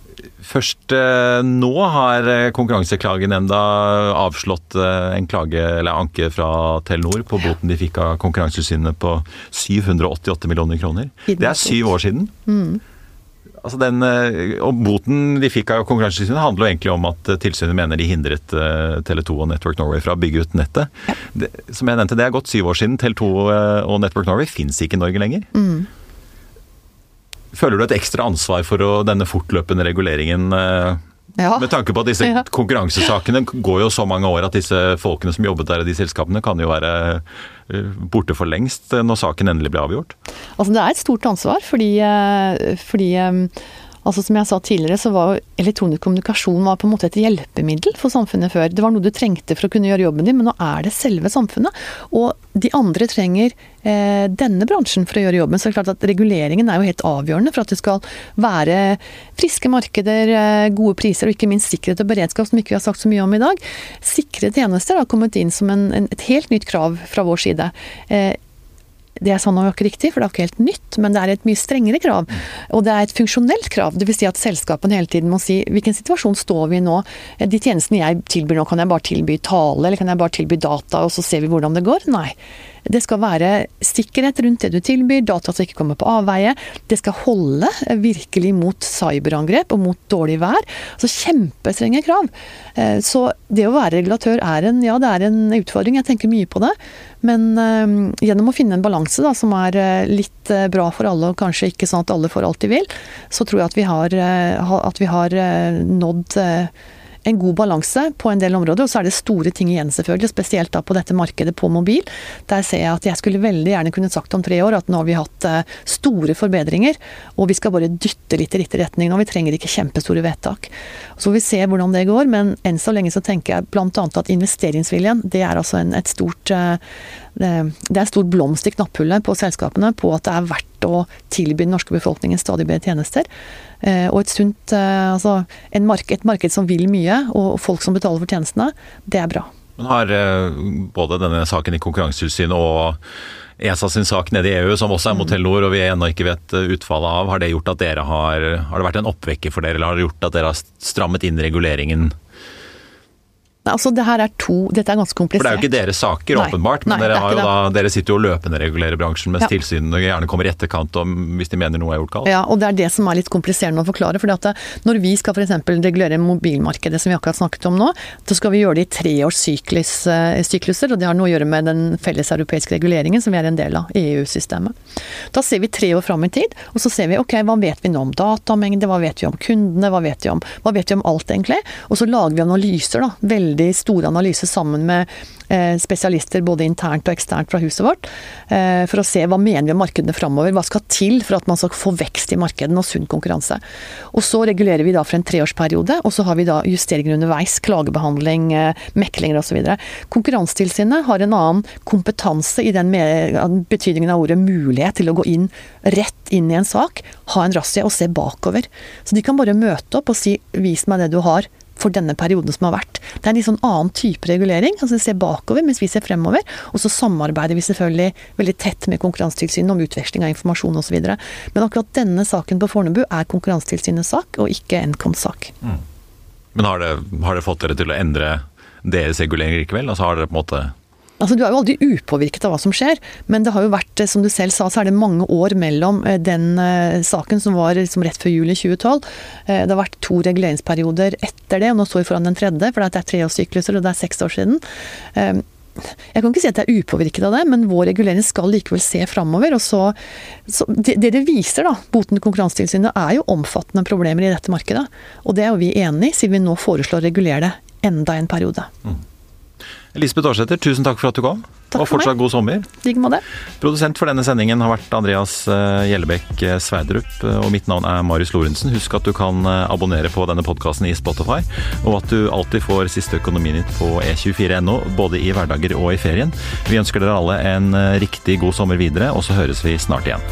A: Først eh, nå har Konkurranseklagenemnda avslått eh, en klage eller anke fra Telenor på boten de fikk av Konkurransetilsynet på syv hundre og åttiåtte millioner kroner. Det er syv år siden. Mm. Altså den, og boten de fikk av Konkurransetilsynet handler jo egentlig om at tilsynet mener de hindret uh, Tele to og Network Norway fra å bygge ut nettet. Ja. Det, som jeg nevnte, det er gått syv år siden. Tele to og Network Norway finnes ikke i Norge lenger. Mm. Føler du et ekstra ansvar for å, denne fortløpende reguleringen? Uh, ja. Med tanke på at disse ja. Konkurransesakene går jo så mange år at disse folkene som jobbet der i de selskapene kan jo være borte for lengst når saken endelig ble avgjort?
B: Altså det er et stort ansvar, fordi, fordi altså som jeg sa tidligere, så var elektronisk kommunikasjon var på en måte et hjelpemiddel for samfunnet før. Det var noe du trengte for å kunne gjøre jobben din, men nå er det selve samfunnet. Og de andre trenger eh, denne bransjen for å gjøre jobben. Så det er klart at reguleringen er jo helt avgjørende for at det skal være friske markeder, eh, gode priser, og ikke minst sikkerhet og beredskap, som ikke vi har sagt så mye om i dag. Sikre tjenester har kommet inn som en, en, et helt nytt krav fra vår side. Eh, Det er sånn og ikke riktig, for det er ikke helt nytt, men det er et mye strengere krav. Og det er et funksjonelt krav, det vil si at selskapene hele tiden må si hvilken situasjon står vi i nå. De tjenestene jeg tilbyr nå, kan jeg bare tilby tale, eller kan jeg bare tilby data, og så ser vi hvordan det går? Nei. Det skal være sikkerhet rundt det du tilbyr, data som ikke kommer på avveie. Det skal holde virkelig mot cyberangrep og mot dårlig vær. Altså kjempestrenge krav. Så det å være regulatør er en, ja, det er en utfordring. Jeg tenker mye på det. Men um, gjennom å finne en balanse da, som er litt uh, bra for alle, og kanskje ikke sånn at alle får alt de vil, så tror jeg at vi har, uh, at vi har uh, nådd uh, en god balanse på en del områder, og så er det store ting igjen selvfølgelig, spesielt da på dette markedet på mobil. Der ser jeg at jeg skulle veldig gjerne kunne sagt om tre år at nå har vi hatt uh, store forbedringer, og vi skal bare dytte litt i riktig retning nå, vi trenger ikke kjempestore vedtak. Så får vi se hvordan det går, men enn så lenge så tenker jeg blant annet at investeringsviljen, det er altså en, et stort, uh, det, det er en stor blomst i knapphullet på selskapene på at det er verdt å tilby den norske befolkningen stadig bedre tjenester. Eh, og et sunt, eh, altså en marked, et marked som vil mye, og folk som betaler for tjenestene, det er bra.
A: Men har eh, både denne saken i Konkurransetilsynet og E S A sin sak nede i E U, som også er mot Telenor, og vi ennå ikke vet utfallet av, har det gjort at dere har, har det vært en oppvekker for dere, eller har det gjort at dere har strammet inn reguleringen?
B: Altså, det her er to, dette er ganske komplisert.
A: For det er jo ikke deres saker,
B: Nei.
A: åpenbart, men
B: Nei,
A: dere, har jo
B: det.
A: da, dere sitter jo og løpende regulerer bransjen, mens
B: Ja.
A: tilsynene gjerne kommer i etterkant om, hvis de mener noe er gjort galt.
B: Ja, og det er det som er litt kompliserende å forklare, fordi at når vi skal for eksempel regulere mobilmarkedet, som vi akkurat snakket om nå, så skal vi gjøre det i treårssykluser, og det har noe å gjøre med den felles europeiske reguleringen, som vi er en del av, E U-systemet. Da ser vi tre år frem i tid, og så ser vi, ok, hva vet vi nå om datamengde, hva vet vi om kundene, hva vet vi om, hva vet vi om alt egentlig, og så lager vi analyser da, veldig store analyser sammen med eh, spesialister både internt og eksternt fra huset vårt, eh, for å se hva mener vi om markedene fremover, hva skal til for at man skal få vekst i markedene og sunn konkurranse. Og så regulerer vi da for en treårsperiode, og så har vi da justeringer underveis, klagebehandling, eh, meklinger og så videre. Konkurransetilsynet har en annen kompetanse i den med, betydningen av ordet mulighet til å gå inn, rett inn i en sak, ha en razzia og se bakover. Så de kan bare møte opp og si, vis meg det du har, for denne perioden som har vært. Det er en litt sånn annen type regulering, altså vi ser bakover mens vi ser fremover, og så samarbeider vi selvfølgelig veldig tett med Konkurransetilsynet om utveksling av informasjon og så videre. Men akkurat denne saken på Fornebu er Konkurransetilsynets sak, og ikke Nkoms sak.
A: Mm. Men har det, har det fått dere til å endre deres regulering likevel? Altså har dere på en måte...
B: Altså, du er jo aldri upåvirket av hva som skjer, men det har jo vært, som du selv sa, så er det mange år mellom den uh, saken som var liksom, rett før juli tjue tolv. Uh, det har vært to reguleringsperioder etter det, og nå står vi foran den tredje, for det er treårssykluser, og det er seks år siden. Uh, jeg kan ikke si at jeg er upåvirket av det, men vår regulering skal likevel se fremover, og så, så det, det det viser da, boten til Konkurransetilsynet, er jo omfattende problemer i dette markedet, og det er jo vi enige i, siden vi nå foreslår å regulere det enda en periode.
A: Mm. Elisabeth Aarsæter, tusen takk for at du kom,
B: takk
A: og fortsatt god sommer.
B: Like med det.
A: Produsent for denne sendingen har vært Andreas Gjellebekk Sverdrup, og mitt navn er Marius Lorentzen. Husk at du kan abonnere på denne podcasten i Spotify, og at du alltid får siste økonominytt på e tjuefire punktum no, både i hverdager og i ferien. Vi ønsker dere alle en riktig god sommer videre, og så høres vi snart igjen.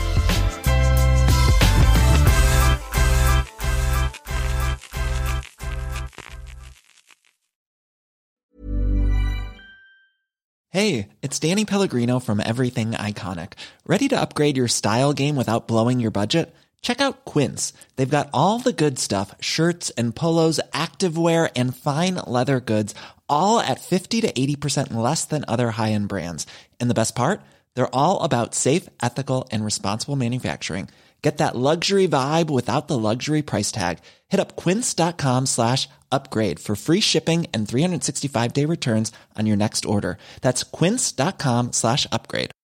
I: Hey, it's Danny Pellegrino from Everything Iconic. Ready to upgrade your style game without blowing your budget? Check out Quince. They've got all the good stuff, shirts and polos, activewear, and fine leather goods, all at fifty to eighty percent less than other high-end brands. And the best part? They're all about safe, ethical, and responsible manufacturing. Get that luxury vibe without the luxury price tag. Hit up quince.com slash upgrade for free shipping and three sixty-five day returns on your next order. That's quince.com slash upgrade.